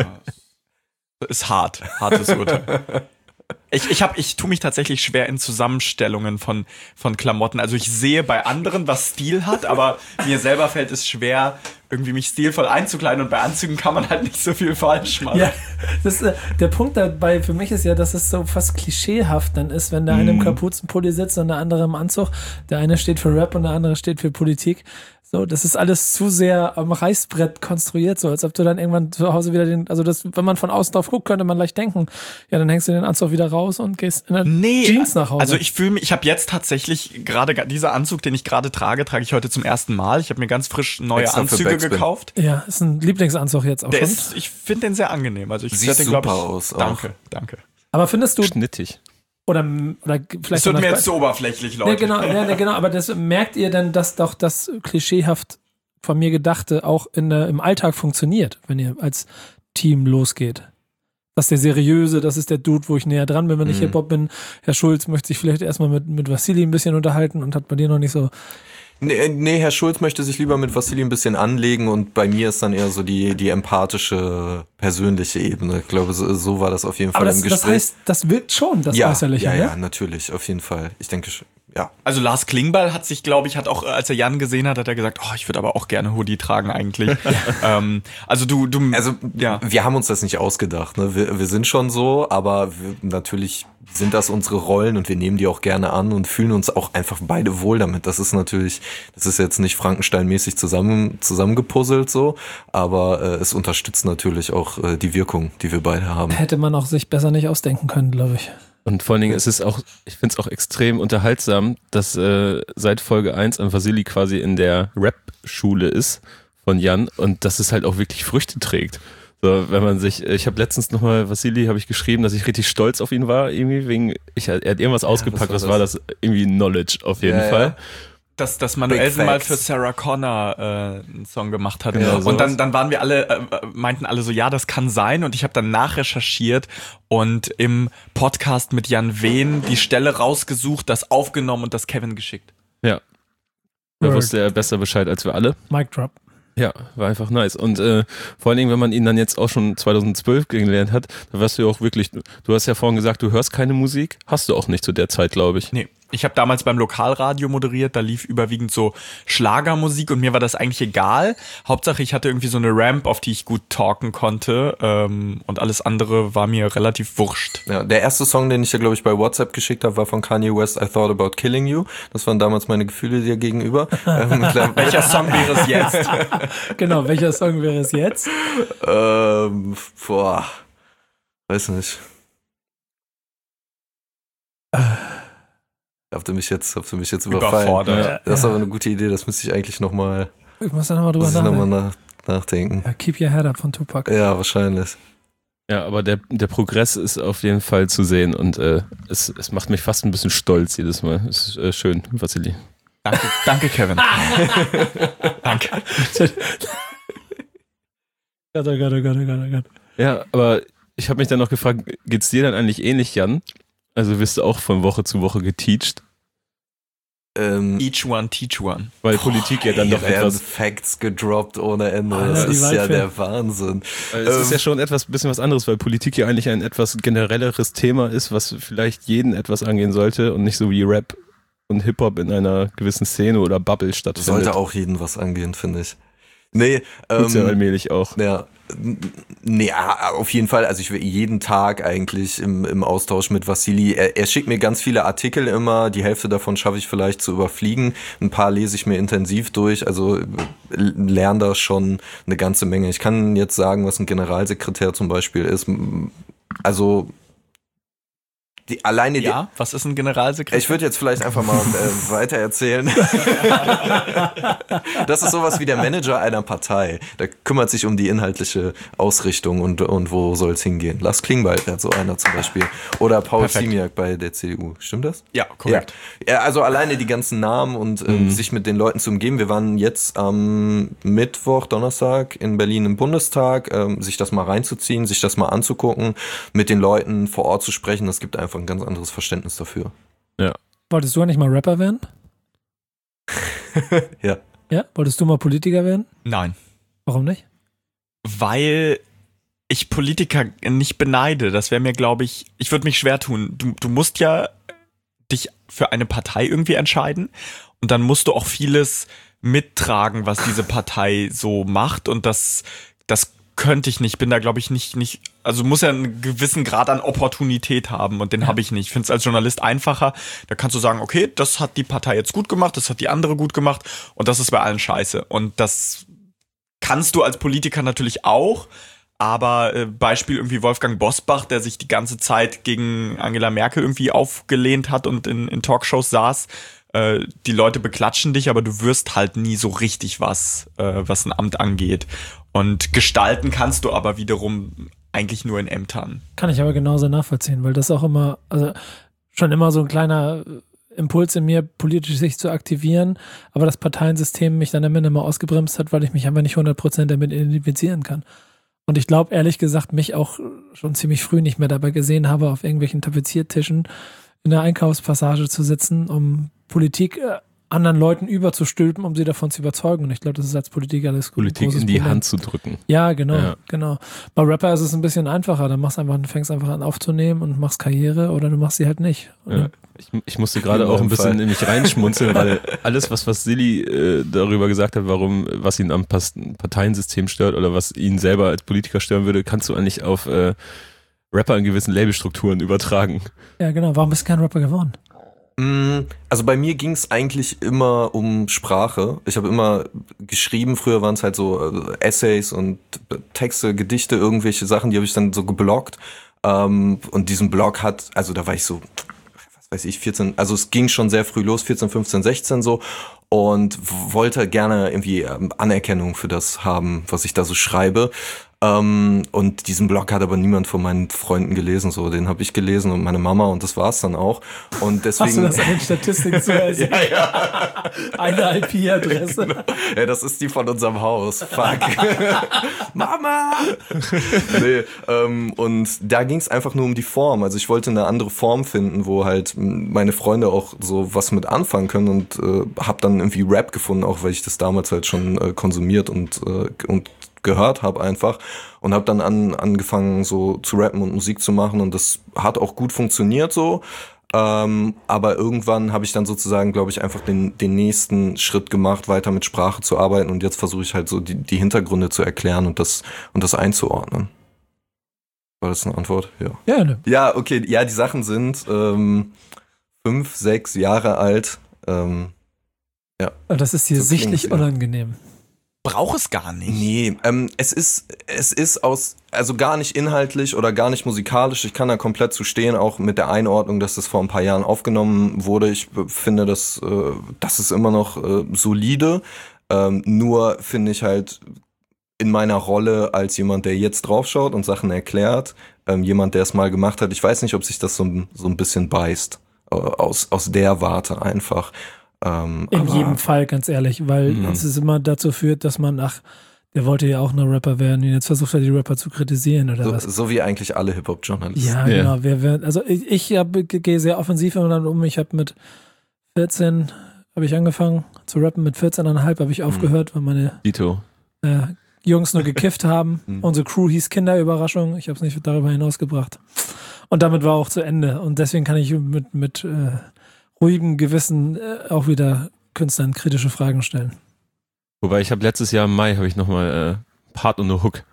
ist hart, hartes Urteil. Ich, ich, hab, ich tue mich tatsächlich schwer in Zusammenstellungen von, von Klamotten. Also ich sehe bei anderen, was Stil hat, aber mir selber fällt es schwer, irgendwie mich stilvoll einzukleiden und bei Anzügen kann man halt nicht so viel falsch machen. Ja, das, äh, der Punkt dabei für mich ist ja, dass es so fast klischeehaft dann ist, wenn der eine im Kapuzenpulli sitzt und der andere im Anzug. Der eine steht für Rap und der andere steht für Politik. So, das ist alles zu sehr am Reißbrett konstruiert, so als ob du dann irgendwann zu Hause wieder den, also das, wenn man von außen drauf guckt, könnte man leicht denken, ja, dann hängst du den Anzug wieder raus und gehst in der Nee, Jeans nach Hause. also ich fühle mich, ich habe jetzt tatsächlich gerade, dieser Anzug, den ich gerade trage, trage ich heute zum ersten Mal. Ich habe mir ganz frisch neue Extra für Anzüge Backspin. gekauft. Ja, ist ein Lieblingsanzug jetzt auch Der schon. ist, ich finde den sehr angenehm. Also ich Sieht werd den, glaub super ich, aus auch. Danke, danke. Aber findest du, Schnittig. oder, oder Es vielleicht wird noch mir das- jetzt zu oberflächlich, Leute. Nee, genau, ja, nee, genau, aber das merkt ihr denn, dass doch das klischeehaft von mir Gedachte auch in der, im Alltag funktioniert, wenn ihr als Team losgeht? Das ist der Seriöse, das ist der Dude, wo ich näher dran bin, wenn ich Mhm. Hip-Hop bin. Herr Schulz möchte sich vielleicht erstmal mit, mit Vassili ein bisschen unterhalten und hat bei dir noch nicht so. Nee, nee, Herr Schulz möchte sich lieber mit Vassili ein bisschen anlegen und bei mir ist dann eher so die, die empathische, persönliche Ebene. Ich glaube, so, so war das auf jeden Fall Aber das, im das Gespräch. heißt, das wirkt schon, das ja, Äußerliche, ja, ne? ja, natürlich, auf jeden Fall. Ich denke schon, ja. Also Lars Klingbeil hat sich, glaube ich, hat auch, als er Jan gesehen hat, hat er gesagt, oh, ich würde aber auch gerne Hoodie tragen eigentlich. ähm, also du, du, Also, ja. wir haben uns das nicht ausgedacht. Ne? Wir, wir sind schon so, aber wir, natürlich sind das unsere Rollen und wir nehmen die auch gerne an und fühlen uns auch einfach beide wohl damit. Das ist natürlich, das ist jetzt nicht Frankenstein-mäßig zusammen, zusammengepuzzelt so, aber äh, es unterstützt natürlich auch äh, die Wirkung, die wir beide haben. Hätte man auch sich besser nicht ausdenken können, glaube ich. Und vor allen Dingen ist es auch, ich finde es auch extrem unterhaltsam, dass äh, seit Folge eins an Vassili quasi in der Rap-Schule ist von Jan und dass es halt auch wirklich Früchte trägt. So, wenn man sich, ich habe letztens nochmal, Vassili habe ich geschrieben, dass ich richtig stolz auf ihn war, irgendwie wegen, ich, er hat irgendwas ausgepackt, was was war war das? Irgendwie Knowledge auf jeden Ja, Fall. ja. dass, dass Manuelsen Big mal Facts. für Sarah Connor äh, einen Song gemacht hat. Genau, und sowas. dann, dann waren wir alle, äh, meinten alle so, ja, das kann sein. Und ich habe dann nachrecherchiert und im Podcast mit Jan Wehn die Stelle rausgesucht, das aufgenommen und das Kevin geschickt. Ja. Da Word. wusste er besser Bescheid als wir alle. Mic drop. Ja, war einfach nice. Und äh, vor allen Dingen, wenn man ihn dann jetzt auch schon zweitausendzwölf kennengelernt hat, da warst du ja auch wirklich, du hast ja vorhin gesagt, du hörst keine Musik, hast du auch nicht zu der Zeit, glaube ich. Nee, ich habe damals beim Lokalradio moderiert, da lief überwiegend so Schlagermusik und mir war das eigentlich egal. Hauptsache, ich hatte irgendwie so eine Ramp, auf die ich gut talken konnte ähm, und alles andere war mir relativ wurscht. Ja, der erste Song, den ich ja, glaube ich, bei WhatsApp geschickt habe, war von Kanye West, I Thought About Killing You. Das waren damals meine Gefühle dir gegenüber. ähm, klar, Welcher Song wäre es jetzt? Genau, welcher Song wäre es jetzt? ähm, boah, weiß nicht. Habt ihr mich jetzt, habt ihr mich jetzt überfallen? Überfordert. Das ist aber eine gute Idee, das müsste ich eigentlich nochmal Ich muss da nochmal drüber noch nachdenken. nach, nachdenken. Ja, Keep Your Head Up von Tupac. Ja, wahrscheinlich. Ja, aber der, der Progress ist auf jeden Fall zu sehen und äh, es, es macht mich fast ein bisschen stolz jedes Mal. Es ist äh, schön, Vassili. Danke, danke Kevin. Danke. Gott, oh Gott, oh Gott, oh Gott, oh Gott. Ja, aber ich habe mich dann noch gefragt, geht's dir dann eigentlich ähnlich, Jan? Also wirst du auch von Woche zu Woche geteacht? Ähm, Each one, teach one. Weil Politik ja dann hier doch werden etwas, Facts gedroppt ohne Ende. Alter, Das die ist ja Waldfee. der Wahnsinn. weil es ist Ähm, ja schon etwas, bisschen was anderes, weil Politik ja eigentlich ein etwas generelleres Thema ist, was vielleicht jeden etwas angehen sollte und nicht so wie Rap und Hip-Hop in einer gewissen Szene oder Bubble stattfindet. Sollte auch jeden was angehen, finde ich. Nee, Tut's ja ähm, allmählich auch. ja, Nee, auf jeden Fall. Also ich will jeden Tag eigentlich im, im Austausch mit Vassili. Er, er schickt mir ganz viele Artikel immer. Die Hälfte davon schaffe ich vielleicht zu überfliegen. Ein paar lese ich mir intensiv durch. Also lerne da schon eine ganze Menge. Ich kann jetzt sagen, was ein Generalsekretär zum Beispiel ist. Also Die, alleine ja, die, was ist ein Generalsekretär? Ich würde jetzt vielleicht einfach mal äh, weiter erzählen. Das ist sowas wie der Manager einer Partei. Der kümmert sich um die inhaltliche Ausrichtung und, und wo soll es hingehen. Lars Klingbeil wäre so einer zum Beispiel. Oder Paul Ziemiak bei der C D U. Stimmt das? Ja, korrekt. Ja, also alleine die ganzen Namen und äh, mhm. sich mit den Leuten zu umgeben. Wir waren jetzt am Mittwoch, Donnerstag in Berlin im Bundestag, äh, sich das mal reinzuziehen, sich das mal anzugucken, mit den Leuten vor Ort zu sprechen. Das gibt einfach ein ganz anderes Verständnis dafür. Ja. Wolltest du nicht mal Rapper werden? Ja. Ja? Wolltest du mal Politiker werden? Nein. Warum nicht? Weil ich Politiker nicht beneide. Das wäre mir, glaube ich, ich würde mich schwer tun. Du, du musst ja dich für eine Partei irgendwie entscheiden und dann musst du auch vieles mittragen, was diese Partei so macht und das, das könnte ich nicht, bin da glaube ich nicht, nicht, also muss ja einen gewissen Grad an Opportunität haben und den ja. habe ich nicht. Ich finde es als Journalist einfacher, da kannst du sagen, okay, das hat die Partei jetzt gut gemacht, das hat die andere gut gemacht und das ist bei allen scheiße. Und das kannst du als Politiker natürlich auch, aber äh, Beispiel irgendwie Wolfgang Bosbach, der sich die ganze Zeit gegen Angela Merkel irgendwie aufgelehnt hat und in, in Talkshows saß, äh, die Leute beklatschen dich, aber du wirst halt nie so richtig was, äh, was ein Amt angeht. Und gestalten kannst du aber wiederum eigentlich nur in Ämtern. Kann ich aber genauso nachvollziehen, weil das auch immer, also schon immer so ein kleiner Impuls in mir, politisch sich zu aktivieren, aber das Parteiensystem mich dann am Ende mal ausgebremst hat, weil ich mich einfach nicht hundert Prozent damit identifizieren kann. Und ich glaube, ehrlich gesagt, mich auch schon ziemlich früh nicht mehr dabei gesehen habe, auf irgendwelchen Tapeziertischen in der Einkaufspassage zu sitzen, um Politik äh, anderen Leuten überzustülpen, um sie davon zu überzeugen. Und ich glaube, das ist als Politiker alles gut. Politik in die Problem. Hand zu drücken. Ja, genau, ja. genau. Bei Rapper ist es ein bisschen einfacher. Da machst einfach, du fängst einfach an aufzunehmen und machst Karriere oder du machst sie halt nicht. Ja. Ich, ich musste gerade auch ein bisschen in mich reinschmunzeln, weil alles, was, was Silly äh, darüber gesagt hat, warum, was ihn am Parteiensystem stört oder was ihn selber als Politiker stören würde, kannst du eigentlich auf äh, Rapper in gewissen Labelstrukturen übertragen. Ja, genau. Warum bist du kein Rapper geworden? Also bei mir ging es eigentlich immer um Sprache. Ich habe immer geschrieben, früher waren es halt so Essays und Texte, Gedichte, irgendwelche Sachen, die habe ich dann so gebloggt. Und diesen Blog hat, also da war ich so, was weiß ich, vierzehn, also es ging schon sehr früh los, vierzehn, fünfzehn, sechzehn so und wollte gerne irgendwie Anerkennung für das haben, was ich da so schreibe. Um, und diesen Blog hat aber niemand von meinen Freunden gelesen, so den habe ich gelesen und meine Mama und das war's dann auch. Und deswegen hast du das an den Statistiken zu lesen? Ja, ja. Eine I P-Adresse. Genau. Ja, das ist die von unserem Haus. Fuck. Mama! Nee, um, und da ging es einfach nur um die Form. Also ich wollte eine andere Form finden, wo halt meine Freunde auch so was mit anfangen können und äh, habe dann irgendwie Rap gefunden, auch weil ich das damals halt schon äh, konsumiert und äh, und gehört habe einfach und habe dann an, angefangen so zu rappen und Musik zu machen und das hat auch gut funktioniert so, ähm, aber irgendwann habe ich dann sozusagen, glaube ich, einfach den, den nächsten Schritt gemacht, weiter mit Sprache zu arbeiten und jetzt versuche ich halt so die, die Hintergründe zu erklären und das, und das einzuordnen. War das eine Antwort? Ja. Ja, ne. Ja, okay, ja, die Sachen sind ähm, fünf, sechs Jahre alt. Ähm, ja. Aber das ist dir So sichtlich klingt's, ja. unangenehm. Braucht es gar nicht. Nee, ähm, es ist, es ist aus, also gar nicht inhaltlich oder gar nicht musikalisch. Ich kann da komplett zu stehen, auch mit der Einordnung, dass das vor ein paar Jahren aufgenommen wurde. Ich finde, dass, äh, das ist immer noch äh, solide. Ähm, nur finde ich halt in meiner Rolle als jemand, der jetzt draufschaut und Sachen erklärt, ähm, jemand, der es mal gemacht hat. Ich weiß nicht, ob sich das so, so ein bisschen beißt. Äh, aus, aus der Warte einfach. Ähm, In jedem Fall, ganz ehrlich, weil Mhm. es ist immer dazu führt, dass man, ach, der wollte ja auch nur Rapper werden und jetzt versucht er die Rapper zu kritisieren oder so, was. so wie eigentlich alle Hip-Hop-Journalisten. Ja, Ja. genau. Wir, wir, also ich, ich hab, gehe sehr offensiv immer dann um. Ich habe mit vierzehn habe ich angefangen zu rappen, mit vierzehn Komma fünf habe ich aufgehört, weil meine Dito. äh, Jungs nur gekifft haben. Mhm. Unsere Crew hieß Kinderüberraschung. Ich habe es nicht darüber hinausgebracht. Und damit war auch zu Ende. Und deswegen kann ich mit, mit äh, ruhigem Gewissen äh, auch wieder Künstlern kritische Fragen stellen. Wobei ich habe letztes Jahr im Mai habe ich nochmal äh, Part und eine Hook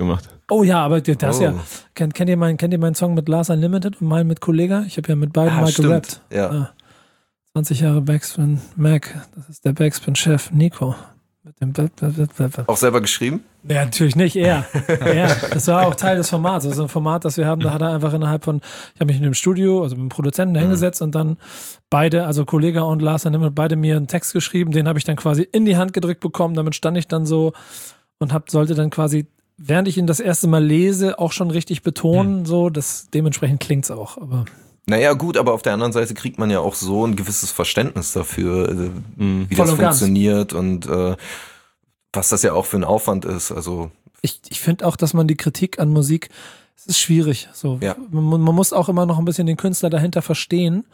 gemacht. Oh ja, aber das Oh. ja. Kennt, kennt, ihr meinen, kennt ihr meinen Song mit Lars Unlimited und meinen mit Kollega? Ich habe ja mit beiden Ah, mal stimmt. gerappt. Ja. Ah. zwanzig Jahre Backspin Mac. Das ist der Backspin-Chef Nico. Mit dem Ba- Ba- Ba- Ba- Ba- Auch selber geschrieben? Ja, natürlich nicht, er. er. Das war auch Teil des Formats. Das ist ein Format, das wir haben, da hat er einfach innerhalb von, ich habe mich in dem Studio, also mit dem Produzenten hingesetzt und dann beide, also Kollege und Lars, dann haben beide mir einen Text geschrieben, den habe ich dann quasi in die Hand gedrückt bekommen, damit stand ich dann so und hab, sollte dann quasi, während ich ihn das erste Mal lese, auch schon richtig betonen, hm. so, das, dementsprechend klingt's auch, aber. Naja, gut, aber auf der anderen Seite kriegt man ja auch so ein gewisses Verständnis dafür, äh, Mhm. wie Voll das und ganz. funktioniert und äh, was das ja auch für ein Aufwand ist. Also Ich, ich finde auch, dass man die Kritik an Musik, es ist schwierig. So. Ja. Man, man muss auch immer noch ein bisschen den Künstler dahinter verstehen.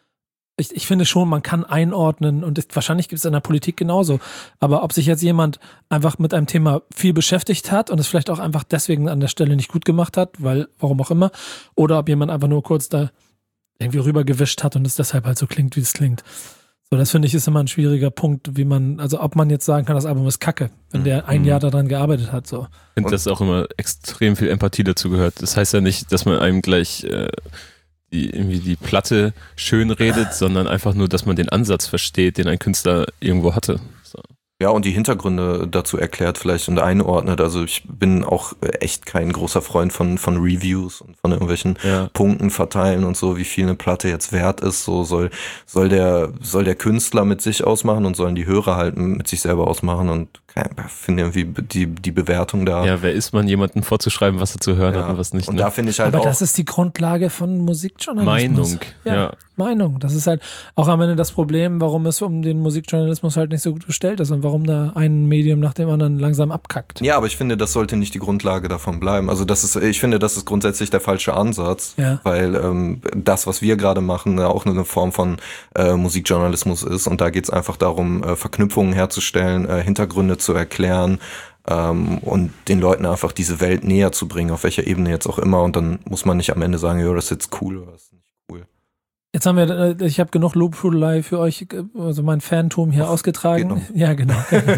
Ich, ich finde schon, man kann einordnen und es, wahrscheinlich gibt es in der Politik genauso. Aber ob sich jetzt jemand einfach mit einem Thema viel beschäftigt hat und es vielleicht auch einfach deswegen an der Stelle nicht gut gemacht hat, weil, warum auch immer, oder ob jemand einfach nur kurz da irgendwie rübergewischt hat und es deshalb halt so klingt, wie es klingt. So, das finde ich ist immer ein schwieriger Punkt, wie man, also ob man jetzt sagen kann, das Album ist kacke, wenn der ein Jahr daran gearbeitet hat, so. Ich finde, dass auch immer extrem viel Empathie dazu gehört. Das heißt ja nicht, dass man einem gleich äh, die, irgendwie die Platte schön redet, sondern einfach nur, dass man den Ansatz versteht, den ein Künstler irgendwo hatte. So. ja, und die Hintergründe dazu erklärt vielleicht und einordnet. Also ich bin auch echt kein großer Freund von, von Reviews und von irgendwelchen Ja. Punkten verteilen und so, wie viel eine Platte jetzt wert ist. So soll, soll der, soll der Künstler mit sich ausmachen und sollen die Hörer halt mit sich selber ausmachen und ich finde irgendwie die, die Bewertung da. Ja, wer ist man, jemandem vorzuschreiben, was er zu hören Ja. hat und was nicht? Und Ne? da finde ich halt Aber auch. das ist die Grundlage von Musikjournalismus. Meinung, Ja, ja. Meinung. Das ist halt auch am Ende das Problem, warum es um den Musikjournalismus halt nicht so gut bestellt ist und warum da ein Medium nach dem anderen langsam abkackt. Ja, aber ich finde, das sollte nicht die Grundlage davon bleiben. Also das ist, ich finde, das ist grundsätzlich der falsche Ansatz, Ja. weil ähm, das, was wir gerade machen, ja auch eine Form von äh, Musikjournalismus ist. Und da geht es einfach darum, äh, Verknüpfungen herzustellen, äh, Hintergründe zu erklären ähm, und den Leuten einfach diese Welt näher zu bringen, auf welcher Ebene jetzt auch immer. Und dann muss man nicht am Ende sagen, ja, das ist jetzt cool oder das ist nicht cool. Jetzt haben wir, äh, ich habe genug Lobhudelei für euch, äh, also mein Fantum hier ausgetragen. geht noch. Ja, genau.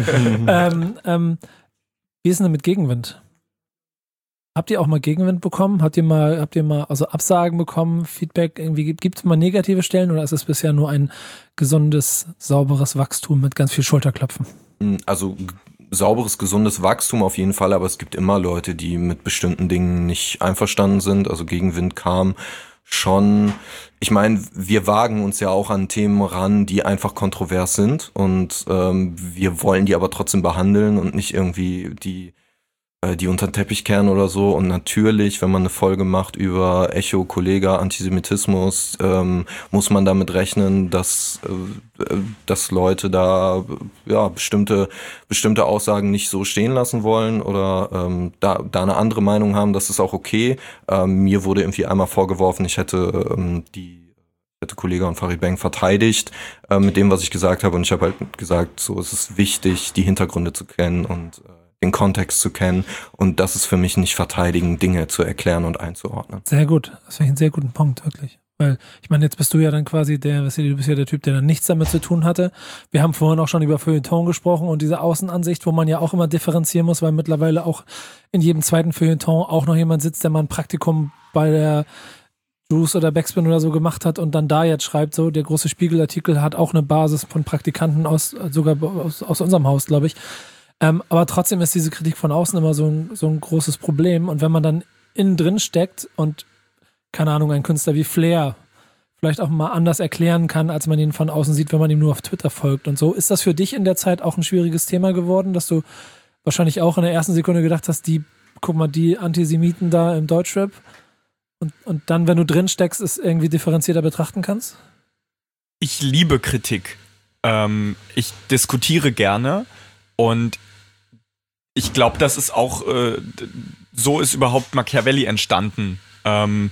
ähm, ähm, wie ist denn mit Gegenwind? Habt ihr auch mal Gegenwind bekommen? Habt ihr mal, habt ihr mal also Absagen bekommen, Feedback? Irgendwie gibt es mal negative Stellen oder ist es bisher nur ein gesundes, sauberes Wachstum mit ganz viel Schulterklopfen? Also g- sauberes, gesundes Wachstum auf jeden Fall, aber es gibt immer Leute, die mit bestimmten Dingen nicht einverstanden sind. Also Gegenwind kam schon. Ich meine, wir wagen uns ja auch an Themen ran, die einfach kontrovers sind und ähm, wir wollen die aber trotzdem behandeln und nicht irgendwie die die unter den Teppich kehren oder so. Und natürlich, wenn man eine Folge macht über Echo, Kollega, Antisemitismus, ähm, muss man damit rechnen, dass, äh, dass Leute da ja bestimmte bestimmte Aussagen nicht so stehen lassen wollen oder ähm, da, da eine andere Meinung haben. Das ist auch okay. Ähm, mir wurde irgendwie einmal vorgeworfen, ich hätte ähm, die hätte Kollega und Farid Bang verteidigt äh, mit dem, was ich gesagt habe. Und ich habe halt gesagt, so es ist wichtig, die Hintergründe zu kennen und äh, den Kontext zu kennen. Und das ist für mich nicht verteidigen, Dinge zu erklären und einzuordnen. Sehr gut. Das finde ich einen sehr guten Punkt, wirklich. Weil, ich meine, jetzt bist du ja dann quasi der, was du bist ja der Typ, der dann nichts damit zu tun hatte. Wir haben vorhin auch schon über Feuilleton gesprochen und diese Außenansicht, wo man ja auch immer differenzieren muss, weil mittlerweile auch in jedem zweiten Feuilleton auch noch jemand sitzt, der mal ein Praktikum bei der Juice oder Backspin oder so gemacht hat und dann da jetzt schreibt, so, der große Spiegelartikel hat auch eine Basis von Praktikanten aus, sogar aus, aus unserem Haus, glaube ich. Ähm, aber trotzdem ist diese Kritik von außen immer so ein, so ein großes Problem. Und wenn man dann innen drin steckt und, keine Ahnung, ein Künstler wie Flair vielleicht auch mal anders erklären kann, als man ihn von außen sieht, wenn man ihm nur auf Twitter folgt und so. Ist das für dich in der Zeit auch ein schwieriges Thema geworden, dass du wahrscheinlich auch in der ersten Sekunde gedacht hast, die, guck mal, die Antisemiten da im Deutschrap und, und dann, wenn du drin steckst, es irgendwie differenzierter betrachten kannst? Ich liebe Kritik. Ähm, ich diskutiere gerne und ich glaube, das ist auch, äh, so ist überhaupt Machiavelli entstanden. Ähm,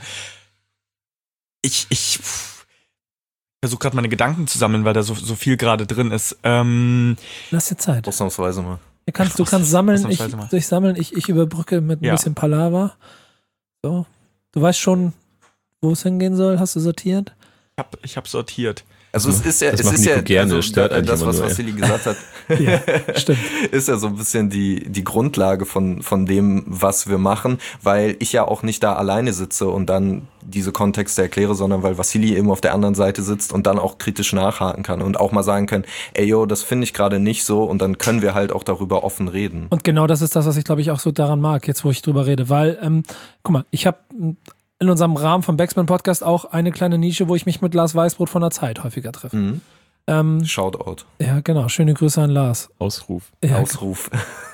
ich ich versuche gerade meine Gedanken zu sammeln, weil da so, so viel gerade drin ist. Ähm, Lass dir Zeit. Ausnahmsweise mal. Du kannst, du kannst sammeln, ich, Ausnahmsweise mal. ich sammeln, ich, ich überbrücke mit ein Ja. bisschen Palaver. So. Du weißt schon, wo es hingehen soll? Hast du sortiert? ich habe ich hab sortiert. Also es ist ja, das es machen ist ja, gerne, also stört da, eigentlich das, immer was nur, Vassili gesagt hat, Ja, stimmt. ist ja so ein bisschen die, die Grundlage von, von dem, was wir machen, weil ich ja auch nicht da alleine sitze und dann diese Kontexte erkläre, sondern weil Vassili eben auf der anderen Seite sitzt und dann auch kritisch nachhaken kann und auch mal sagen kann, ey yo, das finde ich gerade nicht so, und dann können wir halt auch darüber offen reden. Und genau das ist das, was ich glaube ich auch so daran mag, jetzt wo ich drüber rede, weil, ähm, guck mal, ich habe in unserem Rahmen vom Backspin Podcast auch eine kleine Nische, wo ich mich mit Lars Weißbrot von der Zeit häufiger treffe. Mhm. Ähm, Shoutout. ja, genau, schöne Grüße an Lars. Ausruf. Ja, Ausruf.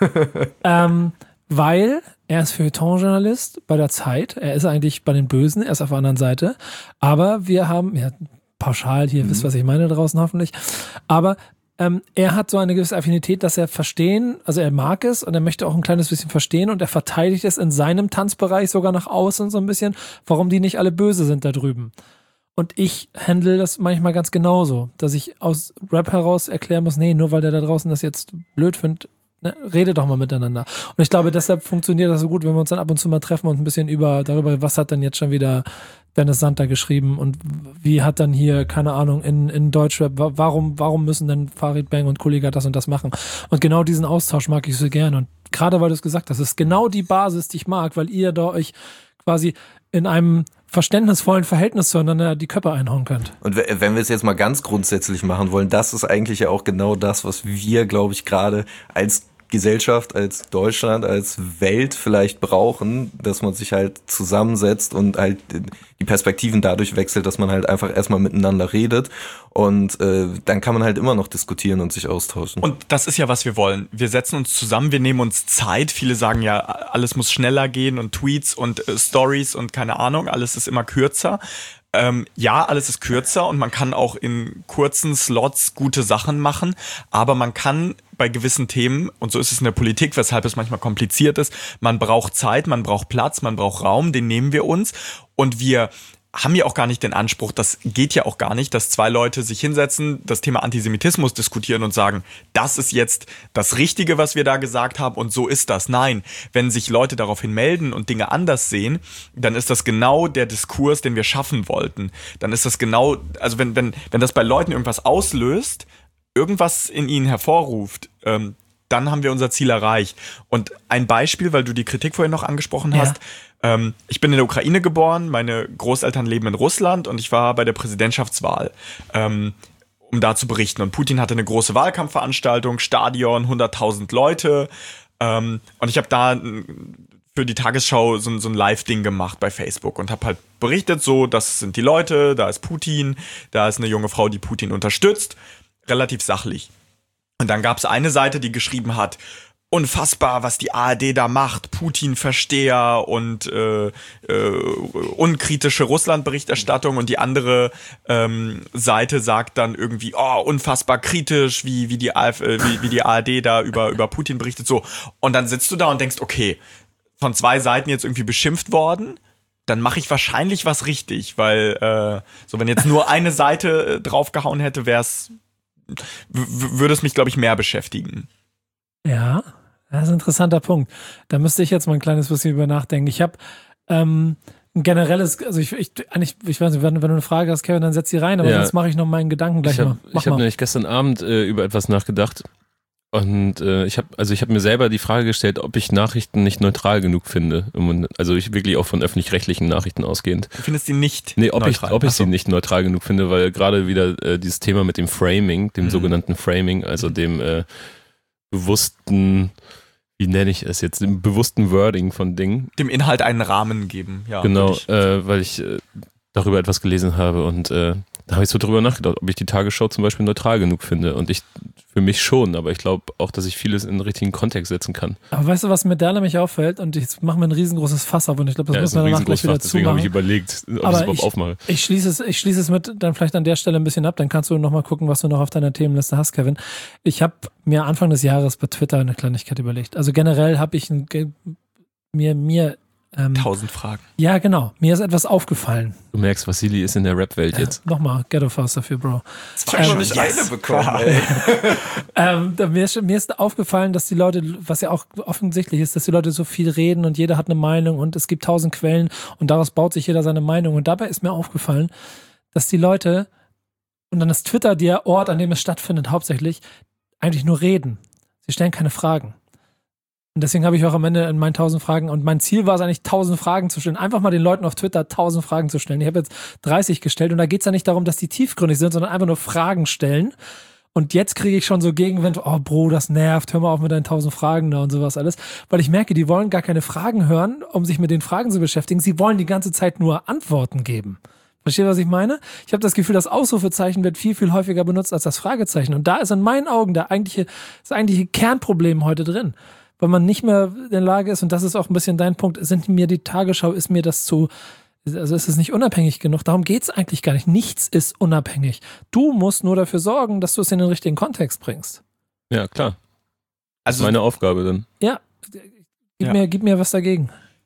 ähm, weil er ist Feuilleton-Journalist bei der Zeit, er ist eigentlich bei den Bösen, er ist auf der anderen Seite, aber wir haben, ja, pauschal hier, mhm. wisst was ich meine draußen hoffentlich, aber Ähm, er hat so eine gewisse Affinität, dass er verstehen, also er mag es und er möchte auch ein kleines bisschen verstehen und er verteidigt es in seinem Tanzbereich sogar nach außen so ein bisschen, warum die nicht alle böse sind da drüben. Und ich handle das manchmal ganz genauso, dass ich aus Rap heraus erklären muss, nee, nur weil der da draußen das jetzt blöd findet, ne, rede doch mal miteinander. Und ich glaube, deshalb funktioniert das so gut, wenn wir uns dann ab und zu mal treffen und ein bisschen über darüber, was hat denn jetzt schon wieder Dennis Santer geschrieben und wie hat dann hier, keine Ahnung, in, in Deutschrap, warum, warum müssen denn Farid Bang und Kollega das und das machen? Und genau diesen Austausch mag ich so gerne. Und gerade weil du es gesagt hast, ist genau die Basis, die ich mag, weil ihr da euch quasi in einem verständnisvollen Verhältnis zueinander die Köpfe einhauen könnt. Und wenn wir es jetzt mal ganz grundsätzlich machen wollen, das ist eigentlich ja auch genau das, was wir, glaube ich, gerade als Gesellschaft, als Deutschland, als Welt vielleicht brauchen, dass man sich halt zusammensetzt und halt die Perspektiven dadurch wechselt, dass man halt einfach erstmal miteinander redet und äh, dann kann man halt immer noch diskutieren und sich austauschen. Und das ist ja, was wir wollen. Wir setzen uns zusammen, wir nehmen uns Zeit. Viele sagen ja, alles muss schneller gehen und Tweets und äh, Stories und keine Ahnung, alles ist immer kürzer. Ähm, ja, alles ist kürzer und man kann auch in kurzen Slots gute Sachen machen, aber man kann bei gewissen Themen, und so ist es in der Politik, weshalb es manchmal kompliziert ist, man braucht Zeit, man braucht Platz, man braucht Raum, den nehmen wir uns und wir haben ja auch gar nicht den Anspruch, das geht ja auch gar nicht, dass zwei Leute sich hinsetzen, das Thema Antisemitismus diskutieren und sagen, das ist jetzt das Richtige, was wir da gesagt haben und so ist das. Nein, wenn sich Leute daraufhin melden und Dinge anders sehen, dann ist das genau der Diskurs, den wir schaffen wollten. Dann ist das genau, also wenn, wenn, wenn das bei Leuten irgendwas auslöst, irgendwas in ihnen hervorruft, ähm, dann haben wir unser Ziel erreicht. Und ein Beispiel, weil du die Kritik vorhin noch angesprochen hast, ja. ähm, ich bin in der Ukraine geboren, meine Großeltern leben in Russland und ich war bei der Präsidentschaftswahl, ähm, um da zu berichten. Und Putin hatte eine große Wahlkampfveranstaltung, Stadion, hunderttausend Leute. Ähm, und ich habe da für die Tagesschau so, so ein Live-Ding gemacht bei Facebook und habe halt berichtet, so, das sind die Leute, da ist Putin, da ist eine junge Frau, die Putin unterstützt. Relativ sachlich. Und dann gab es eine Seite, die geschrieben hat, unfassbar, was die A R D da macht, Putin-Versteher und äh, äh, unkritische Russland-Berichterstattung, und die andere ähm, Seite sagt dann irgendwie, oh, unfassbar kritisch, wie, wie, die, AfD, äh, wie, wie die A R D da über, über Putin berichtet, so. Und dann sitzt du da und denkst, okay, von zwei Seiten jetzt irgendwie beschimpft worden, dann mache ich wahrscheinlich was richtig, weil äh, so wenn jetzt nur eine Seite äh, draufgehauen hätte, wäre es w- würde es mich, glaube ich, mehr beschäftigen. Ja, das ist ein interessanter Punkt. Da müsste ich jetzt mal ein kleines bisschen über nachdenken. Ich habe ähm, ein generelles, also ich, ich, eigentlich, ich weiß nicht, wenn, wenn du eine Frage hast, Kevin, dann setz sie rein, aber ja. sonst mache ich noch meinen Gedanken gleich ich hab, mal. Mach ich habe nämlich gestern Abend äh, über etwas nachgedacht und äh, ich habe also ich habe mir selber die Frage gestellt, ob ich Nachrichten nicht neutral genug finde. Also ich wirklich auch von öffentlich-rechtlichen Nachrichten ausgehend. Du findest sie nicht nee, ob neutral? Ich, ob ich Achso. sie nicht neutral genug finde, weil gerade wieder äh, dieses Thema mit dem Framing, dem mhm. sogenannten Framing, also mhm. dem äh, bewussten, wie nenne ich es jetzt, dem bewussten Wording von Dingen. Dem Inhalt einen Rahmen geben, ja. Genau, äh, weil ich äh, darüber etwas gelesen habe und äh, da habe ich so drüber nachgedacht, ob ich die Tagesschau zum Beispiel neutral genug finde, und ich für mich schon, aber ich glaube auch, dass ich vieles in den richtigen Kontext setzen kann. Aber weißt du, was mir da nämlich auffällt, und jetzt machen wir ein riesengroßes Fass auf und ich glaube, das ja, müssen wir danach gleich wieder zumachen. Deswegen habe ich überlegt, ob aber ich es überhaupt ich, aufmache. Ich schließe es, ich schließe es mit dann vielleicht an der Stelle ein bisschen ab, dann kannst du nochmal gucken, was du noch auf deiner Themenliste hast, Kevin. Ich habe mir Anfang des Jahres bei Twitter eine Kleinigkeit überlegt. Also generell habe ich ein, mir, mir Ähm, Tausend Fragen. Ja, genau. Mir ist etwas aufgefallen. Du merkst, Vassili ist in der Rap-Welt jetzt. Äh, Nochmal, Ghetto Fast dafür, Bro. Ich habe ähm, schon nicht yes. eine bekommen, ey. ähm, da, mir, ist, mir ist aufgefallen, dass die Leute, was ja auch offensichtlich ist, dass die Leute so viel reden und jeder hat eine Meinung und es gibt tausend Quellen und daraus baut sich jeder seine Meinung. Und dabei ist mir aufgefallen, dass die Leute Und dann ist Twitter der Ort, an dem es stattfindet, hauptsächlich eigentlich nur reden. Sie stellen keine Fragen. Und deswegen habe ich auch am Ende in meinen tausend Fragen, und mein Ziel war es eigentlich, tausend Fragen zu stellen. Einfach mal den Leuten auf Twitter tausend Fragen zu stellen. Ich habe jetzt dreißig gestellt und da geht es ja nicht darum, dass die tiefgründig sind, sondern einfach nur Fragen stellen. Und jetzt kriege ich schon so Gegenwind, oh Bro, das nervt, hör mal auf mit deinen tausend Fragen da und sowas alles. Weil ich merke, die wollen gar keine Fragen hören, um sich mit den Fragen zu beschäftigen. Sie wollen die ganze Zeit nur Antworten geben. Versteht ihr, was ich meine? Ich habe das Gefühl, das Ausrufezeichen wird viel, viel häufiger benutzt als das Fragezeichen. Und da ist in meinen Augen der eigentliche, das eigentliche Kernproblem heute drin. Weil man nicht mehr in der Lage ist, und das ist auch ein bisschen dein Punkt, sind mir die Tagesschau, ist mir das zu, also ist es nicht unabhängig genug. Darum geht es eigentlich gar nicht. Nichts ist unabhängig. Du musst nur dafür sorgen, dass du es in den richtigen Kontext bringst. Ja, klar. Also das ist meine Aufgabe dann. Ja, gib, ja. Mir, gib mir was dagegen.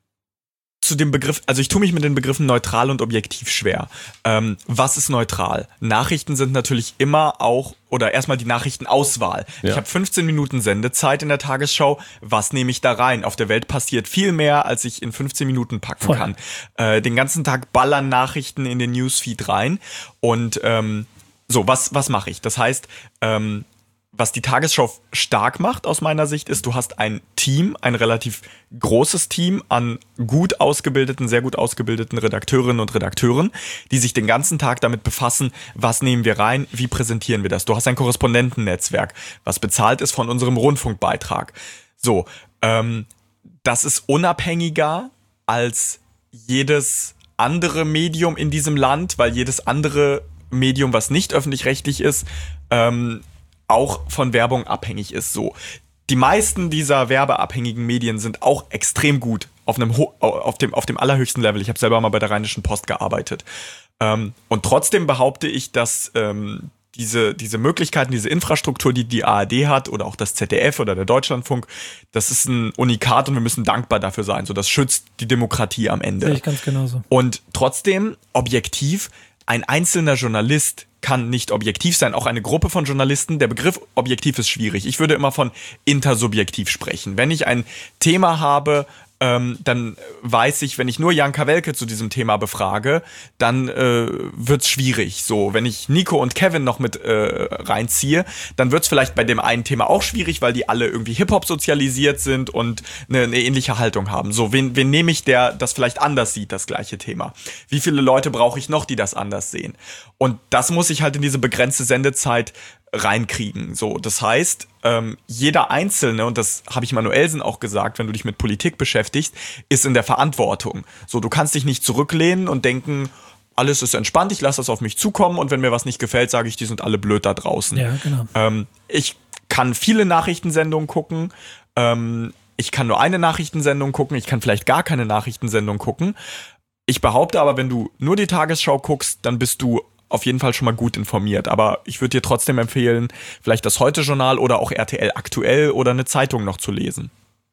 Zu dem Begriff, also ich tue mich mit den Begriffen neutral und objektiv schwer. Ähm, was ist neutral? Nachrichten sind natürlich immer auch, oder erstmal die Nachrichtenauswahl. Ja. Ich habe fünfzehn Minuten Sendezeit in der Tagesschau. Was nehme ich da rein? Auf der Welt passiert viel mehr, als ich in fünfzehn Minuten packen Voll. kann. Äh, den ganzen Tag ballern Nachrichten in den Newsfeed rein. Und ähm, so, was, was mache ich? Das heißt, ähm, was die Tagesschau stark macht aus meiner Sicht ist, du hast ein Team, ein relativ großes Team an gut ausgebildeten, sehr gut ausgebildeten Redakteurinnen und Redakteuren, die sich den ganzen Tag damit befassen, was nehmen wir rein, wie präsentieren wir das. Du hast ein Korrespondentennetzwerk, was bezahlt ist von unserem Rundfunkbeitrag. So, ähm, das ist unabhängiger als jedes andere Medium in diesem Land, weil jedes andere Medium, was nicht öffentlich-rechtlich ist, ähm, auch von Werbung abhängig ist. So, die meisten dieser werbeabhängigen Medien sind auch extrem gut auf einem Ho- auf dem auf dem allerhöchsten Level. Ich habe selber mal bei der Rheinischen Post gearbeitet. Ähm, und trotzdem behaupte ich, dass ähm, diese diese Möglichkeiten, diese Infrastruktur, die die A R D hat oder auch das Z D F oder der Deutschlandfunk, das ist ein Unikat und wir müssen dankbar dafür sein. So, das schützt die Demokratie am Ende. Sehe ich ganz genauso. Und trotzdem objektiv, ein einzelner Journalist kann nicht objektiv sein, auch eine Gruppe von Journalisten. Der Begriff objektiv ist schwierig. Ich würde immer von intersubjektiv sprechen. Wenn ich ein Thema habe, ähm, dann weiß ich, wenn ich nur Jan Kawelke zu diesem Thema befrage, dann äh, wird's schwierig. So, wenn ich Nico und Kevin noch mit äh, reinziehe, dann wird's vielleicht bei dem einen Thema auch schwierig, weil die alle irgendwie Hip-Hop sozialisiert sind und eine, eine ähnliche Haltung haben. So, wen, wen nehme ich, der das vielleicht anders sieht, das gleiche Thema? Wie viele Leute brauche ich noch, die das anders sehen? Und das muss ich halt in diese begrenzte Sendezeit reinkriegen. So, das heißt, ähm, jeder Einzelne, und das habe ich Manuelsen auch gesagt, wenn du dich mit Politik beschäftigst, ist in der Verantwortung. So, du kannst dich nicht zurücklehnen und denken, alles ist entspannt, ich lasse das auf mich zukommen und wenn mir was nicht gefällt, sage ich, die sind alle blöd da draußen. Ja, genau. Ähm, ich kann viele Nachrichtensendungen gucken, ähm, ich kann nur eine Nachrichtensendung gucken, ich kann vielleicht gar keine Nachrichtensendung gucken. Ich behaupte aber, wenn du nur die Tagesschau guckst, dann bist du auf jeden Fall schon mal gut informiert. Aber ich würde dir trotzdem empfehlen, vielleicht das Heute-Journal oder auch R T L aktuell oder eine Zeitung noch zu lesen.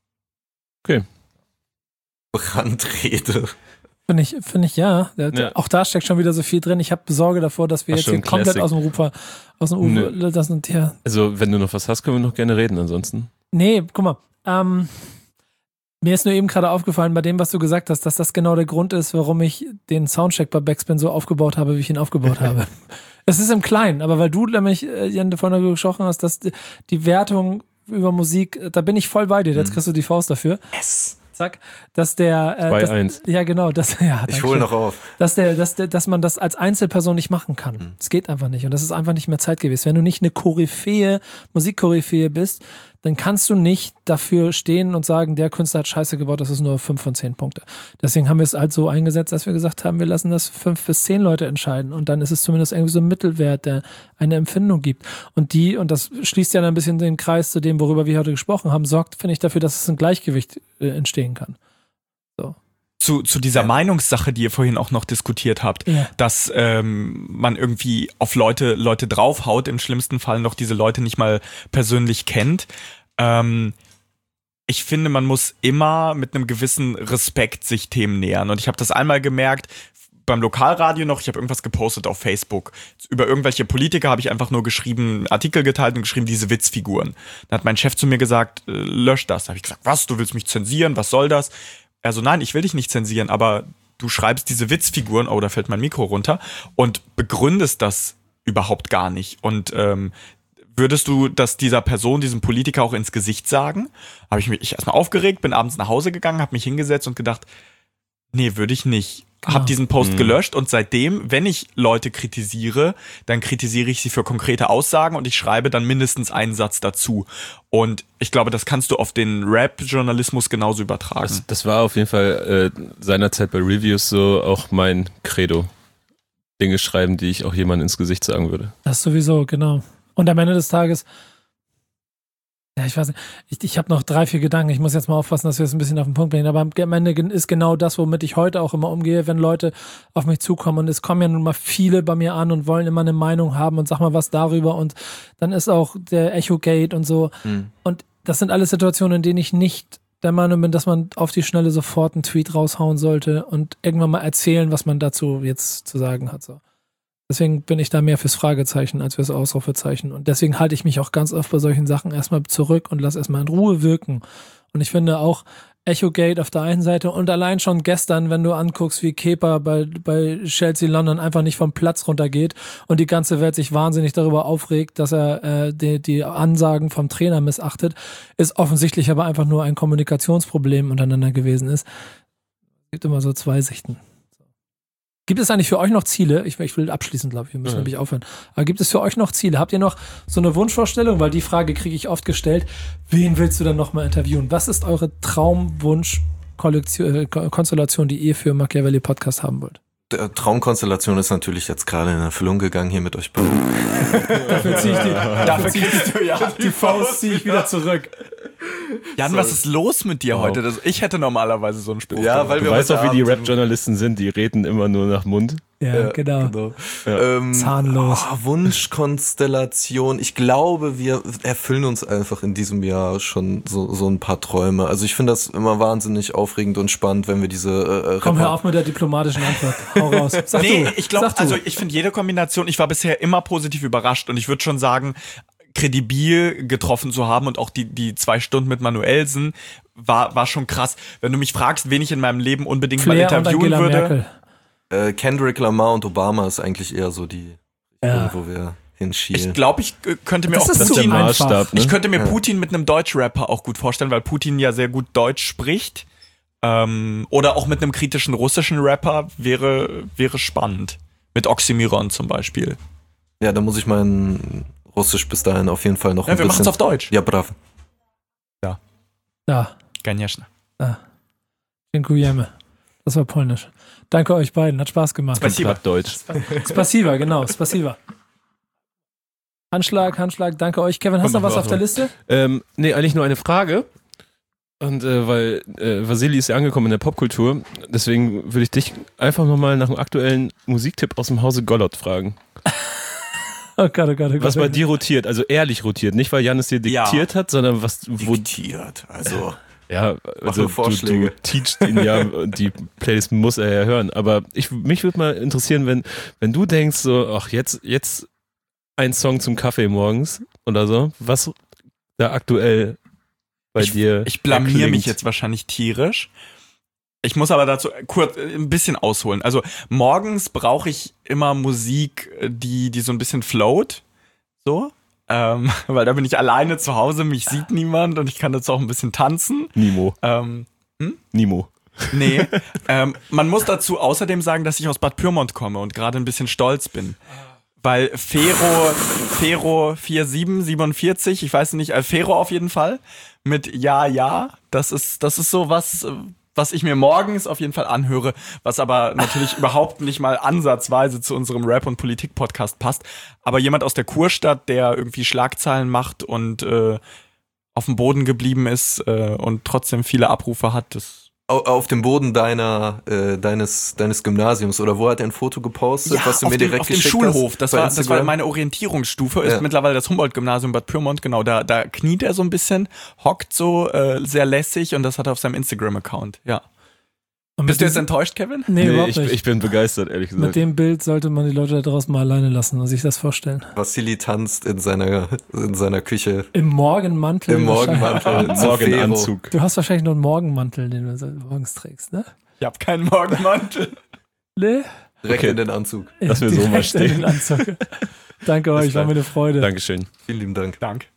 Okay. Brandrede. Finde ich, finde ich ja. ja. Auch da steckt schon wieder so viel drin. Ich habe Sorge davor, dass wir Ach, jetzt hier komplett aus dem Rufer, aus dem Ufer, das und ja. Also, wenn du noch was hast, können wir noch gerne reden, ansonsten. Nee, guck mal. Ähm, mir ist nur eben gerade aufgefallen, bei dem, was du gesagt hast, dass das genau der Grund ist, warum ich den Soundcheck bei Backspin so aufgebaut habe, wie ich ihn aufgebaut habe. Es ist im Kleinen, aber weil du nämlich, Jan, davon gesprochen hast, dass die, die Wertung über Musik, da bin ich voll bei dir. Jetzt kriegst du die Faust dafür. Yes. Zack, dass der äh, zwei eins. Ja, genau, das ja, ich hole noch auf. Dass der dass der dass man das als Einzelperson nicht machen kann. Es mhm. geht einfach nicht und das ist einfach nicht mehr zeitgemäß. Wenn du nicht eine Koryphäe, Musikkoryphäe bist, dann kannst du nicht dafür stehen und sagen, der Künstler hat Scheiße gebaut, das ist nur fünf von zehn Punkte. Deswegen haben wir es halt so eingesetzt, dass wir gesagt haben, wir lassen das fünf bis zehn Leute entscheiden und dann ist es zumindest irgendwie so ein Mittelwert, der eine Empfindung gibt. Und die, und das schließt ja dann ein bisschen den Kreis zu dem, worüber wir heute gesprochen haben, sorgt, finde ich, dafür, dass es ein Gleichgewicht äh, entstehen kann. So. Zu, zu dieser ja. Meinungssache, die ihr vorhin auch noch diskutiert habt, ja. dass ähm, man irgendwie auf Leute, Leute draufhaut, im schlimmsten Fall noch diese Leute nicht mal persönlich kennt. Ähm, ich finde, man muss immer mit einem gewissen Respekt sich Themen nähern. Und ich habe das einmal gemerkt, beim Lokalradio noch, ich habe irgendwas gepostet auf Facebook. Über irgendwelche Politiker habe ich einfach nur geschrieben, Artikel geteilt und geschrieben, diese Witzfiguren. Dann hat mein Chef zu mir gesagt, äh, lösch das. Da habe ich gesagt, was, du willst mich zensieren, was soll das? Also nein, ich will dich nicht zensieren, aber du schreibst diese Witzfiguren, oh, da fällt mein Mikro runter, und begründest das überhaupt gar nicht. Und ähm, würdest du das dieser Person, diesem Politiker auch ins Gesicht sagen? Habe ich mich erstmal aufgeregt, bin abends nach Hause gegangen, habe mich hingesetzt und gedacht, nee, würde ich nicht. Genau. Hab diesen Post Mhm. gelöscht und seitdem, wenn ich Leute kritisiere, dann kritisiere ich sie für konkrete Aussagen und ich schreibe dann mindestens einen Satz dazu. Und ich glaube, das kannst du auf den Rap-Journalismus genauso übertragen. Das, das war auf jeden Fall äh, seinerzeit bei Reviews so auch mein Credo. Dinge schreiben, die ich auch jemandem ins Gesicht sagen würde. Das sowieso, genau. Und am Ende des Tages, ja, ich weiß nicht, ich, ich habe noch drei, vier Gedanken. Ich muss jetzt mal aufpassen, dass wir es ein bisschen auf den Punkt bringen. Aber am Ende ist genau das, womit ich heute auch immer umgehe, wenn Leute auf mich zukommen. Und es kommen ja nun mal viele bei mir an und wollen immer eine Meinung haben und sag mal was darüber. Und dann ist auch der Echo-Gate und so. Mhm. Und das sind alles Situationen, in denen ich nicht der Meinung bin, dass man auf die Schnelle sofort einen Tweet raushauen sollte und irgendwann mal erzählen, was man dazu jetzt zu sagen hat. So. Deswegen bin ich da mehr fürs Fragezeichen als fürs Ausrufezeichen. Und deswegen halte ich mich auch ganz oft bei solchen Sachen erstmal zurück und lasse erstmal in Ruhe wirken. Und ich finde auch Echo-Gate auf der einen Seite und allein schon gestern, wenn du anguckst, wie Kepa bei, bei Chelsea London einfach nicht vom Platz runtergeht und die ganze Welt sich wahnsinnig darüber aufregt, dass er äh, die, die Ansagen vom Trainer missachtet, ist offensichtlich aber einfach nur ein Kommunikationsproblem untereinander gewesen ist. Es gibt immer so zwei Sichten. Gibt es eigentlich für euch noch Ziele? Ich, ich will abschließen, glaube ich. Wir müssen Ja. nämlich aufhören. Aber gibt es für euch noch Ziele? Habt ihr noch so eine Wunschvorstellung? Weil die Frage kriege ich oft gestellt. Wen willst du dann nochmal interviewen? Was ist eure Traumwunsch-Konstellation, die ihr für Machiavelli Podcast haben wollt? Der Traumkonstellation ist natürlich jetzt gerade in Erfüllung gegangen hier mit euch beiden. Dafür ziehe ich die, dafür ziehe ich kriegst du ja die Faust ziehe ich wieder zurück. Jan, was ist los mit dir Wow. heute? Das, ich hätte normalerweise so einen Spruch. Ja, weil Du wir weißt heute auch, wie die Abend- Rap-Journalisten sind, die reden immer nur nach Mund. Ja, genau. Ja. Ähm, Zahnlos. Oh, Wunschkonstellation. Ich glaube, wir erfüllen uns einfach in diesem Jahr schon so, so ein paar Träume. Also ich finde das immer wahnsinnig aufregend und spannend, wenn wir diese äh, Komm, hör Rapper- auf mit der diplomatischen Antwort. Hau raus. Sag Nee, du. ich glaube, Sag du. also ich finde jede Kombination, ich war bisher immer positiv überrascht und ich würde schon sagen, kredibil getroffen zu haben und auch die, die zwei Stunden mit Manuelsen war, war schon krass. Wenn du mich fragst, wen ich in meinem Leben unbedingt Flair mal und interviewen Angela würde. Merkel. äh, Kendrick Lamar und Obama ist eigentlich eher so die, Ja. wo wir Ich hinschielen. glaube, ich äh, könnte mir Das auch ist Das ist zu der Putin, einfach. Maßstab, ne? ich könnte mir Ja. Putin mit einem Deutsch-Rapper auch gut vorstellen, weil Putin ja sehr gut Deutsch spricht. Ähm, oder auch mit einem kritischen russischen Rapper wäre, wäre spannend. Mit Oxymiron zum Beispiel. Ja, da muss ich mein Russisch bis dahin auf jeden Fall noch Ja, ein wir machen bisschen... es auf Deutsch. Ja, brav. Ja, Конечно. dziękujemy. Das war polnisch. Danke euch beiden, hat Spaß gemacht. Spasiba. Deutsch. Spasiba, genau, Spasiba. Handschlag, Handschlag, danke euch. Kevin, hast du noch was auf der Liste? Ähm, nee, eigentlich nur eine Frage. Und äh, weil äh, Vasili ist ja angekommen in der Popkultur, deswegen würde ich dich einfach nochmal nach einem aktuellen Musiktipp aus dem Hause Gollert fragen. Oh Gott, oh Gott, oh Gott. Was bei dir rotiert, also ehrlich rotiert, nicht weil Jan es dir diktiert hat, sondern was, wo, Diktiert, also... ja, also mir Vorschläge. du, du teachst ihn ja, und die Playlist muss er ja hören, aber ich, mich würde mal interessieren, wenn, wenn du denkst so, ach jetzt, jetzt ein Song zum Kaffee morgens oder so, was da aktuell bei ich, dir Ich blamier erklingt. mich jetzt wahrscheinlich tierisch. Ich muss aber dazu kurz äh, ein bisschen ausholen. Also morgens brauche ich immer Musik, die, die so ein bisschen float. So. Ähm, weil da bin ich alleine zu Hause, mich sieht niemand und ich kann dazu auch ein bisschen tanzen. Nimo. Ähm, Nimo. nee. ähm, man muss dazu außerdem sagen, dass ich aus Bad Pyrmont komme und gerade ein bisschen stolz bin. Weil Fero, Fero vier sieben siebenundvierzig, ich weiß nicht, äh, Fero auf jeden Fall, mit Ja, Ja, das ist, das ist so was, äh, was ich mir morgens auf jeden Fall anhöre, was aber natürlich überhaupt nicht mal ansatzweise zu unserem Rap- und Politik-Podcast passt. Aber jemand aus der Kurstadt, der irgendwie Schlagzeilen macht und äh, auf dem Boden geblieben ist äh, und trotzdem viele Abrufe hat, das Au- Auf dem Boden deiner, äh, deines, deines Gymnasiums, oder wo hat er ein Foto gepostet, was du auf mir dem, direkt auf dem geschickt Schulhof. hast? Das bei war, das war Instagram? meine Orientierungsstufe. Ist Ja. mittlerweile das Humboldt-Gymnasium Bad Pyrmont. Genau, da, da kniet er so ein bisschen, hockt so äh, sehr lässig und das hat er auf seinem Instagram-Account. Ja. Und Bist mit du jetzt diesem- enttäuscht, Kevin? Nee, Nee, überhaupt ich, nicht. ich bin begeistert, ehrlich Mit gesagt. dem Bild sollte man die Leute da draußen mal alleine lassen und sich das vorstellen. Vasili tanzt in seiner, in seiner Küche Im Morgenmantel. im Morgenmantel. zu Morgenanzug. Du hast wahrscheinlich noch einen Morgenmantel, den du so morgens trägst, ne? Ich habe keinen Morgenmantel. Ne? Fero. Direkt Okay. in den Anzug. Lass mir so Direkt mal in stehen. den Anzug. Danke euch, war mir eine Freude. Dankeschön. Vielen lieben Dank. Dank.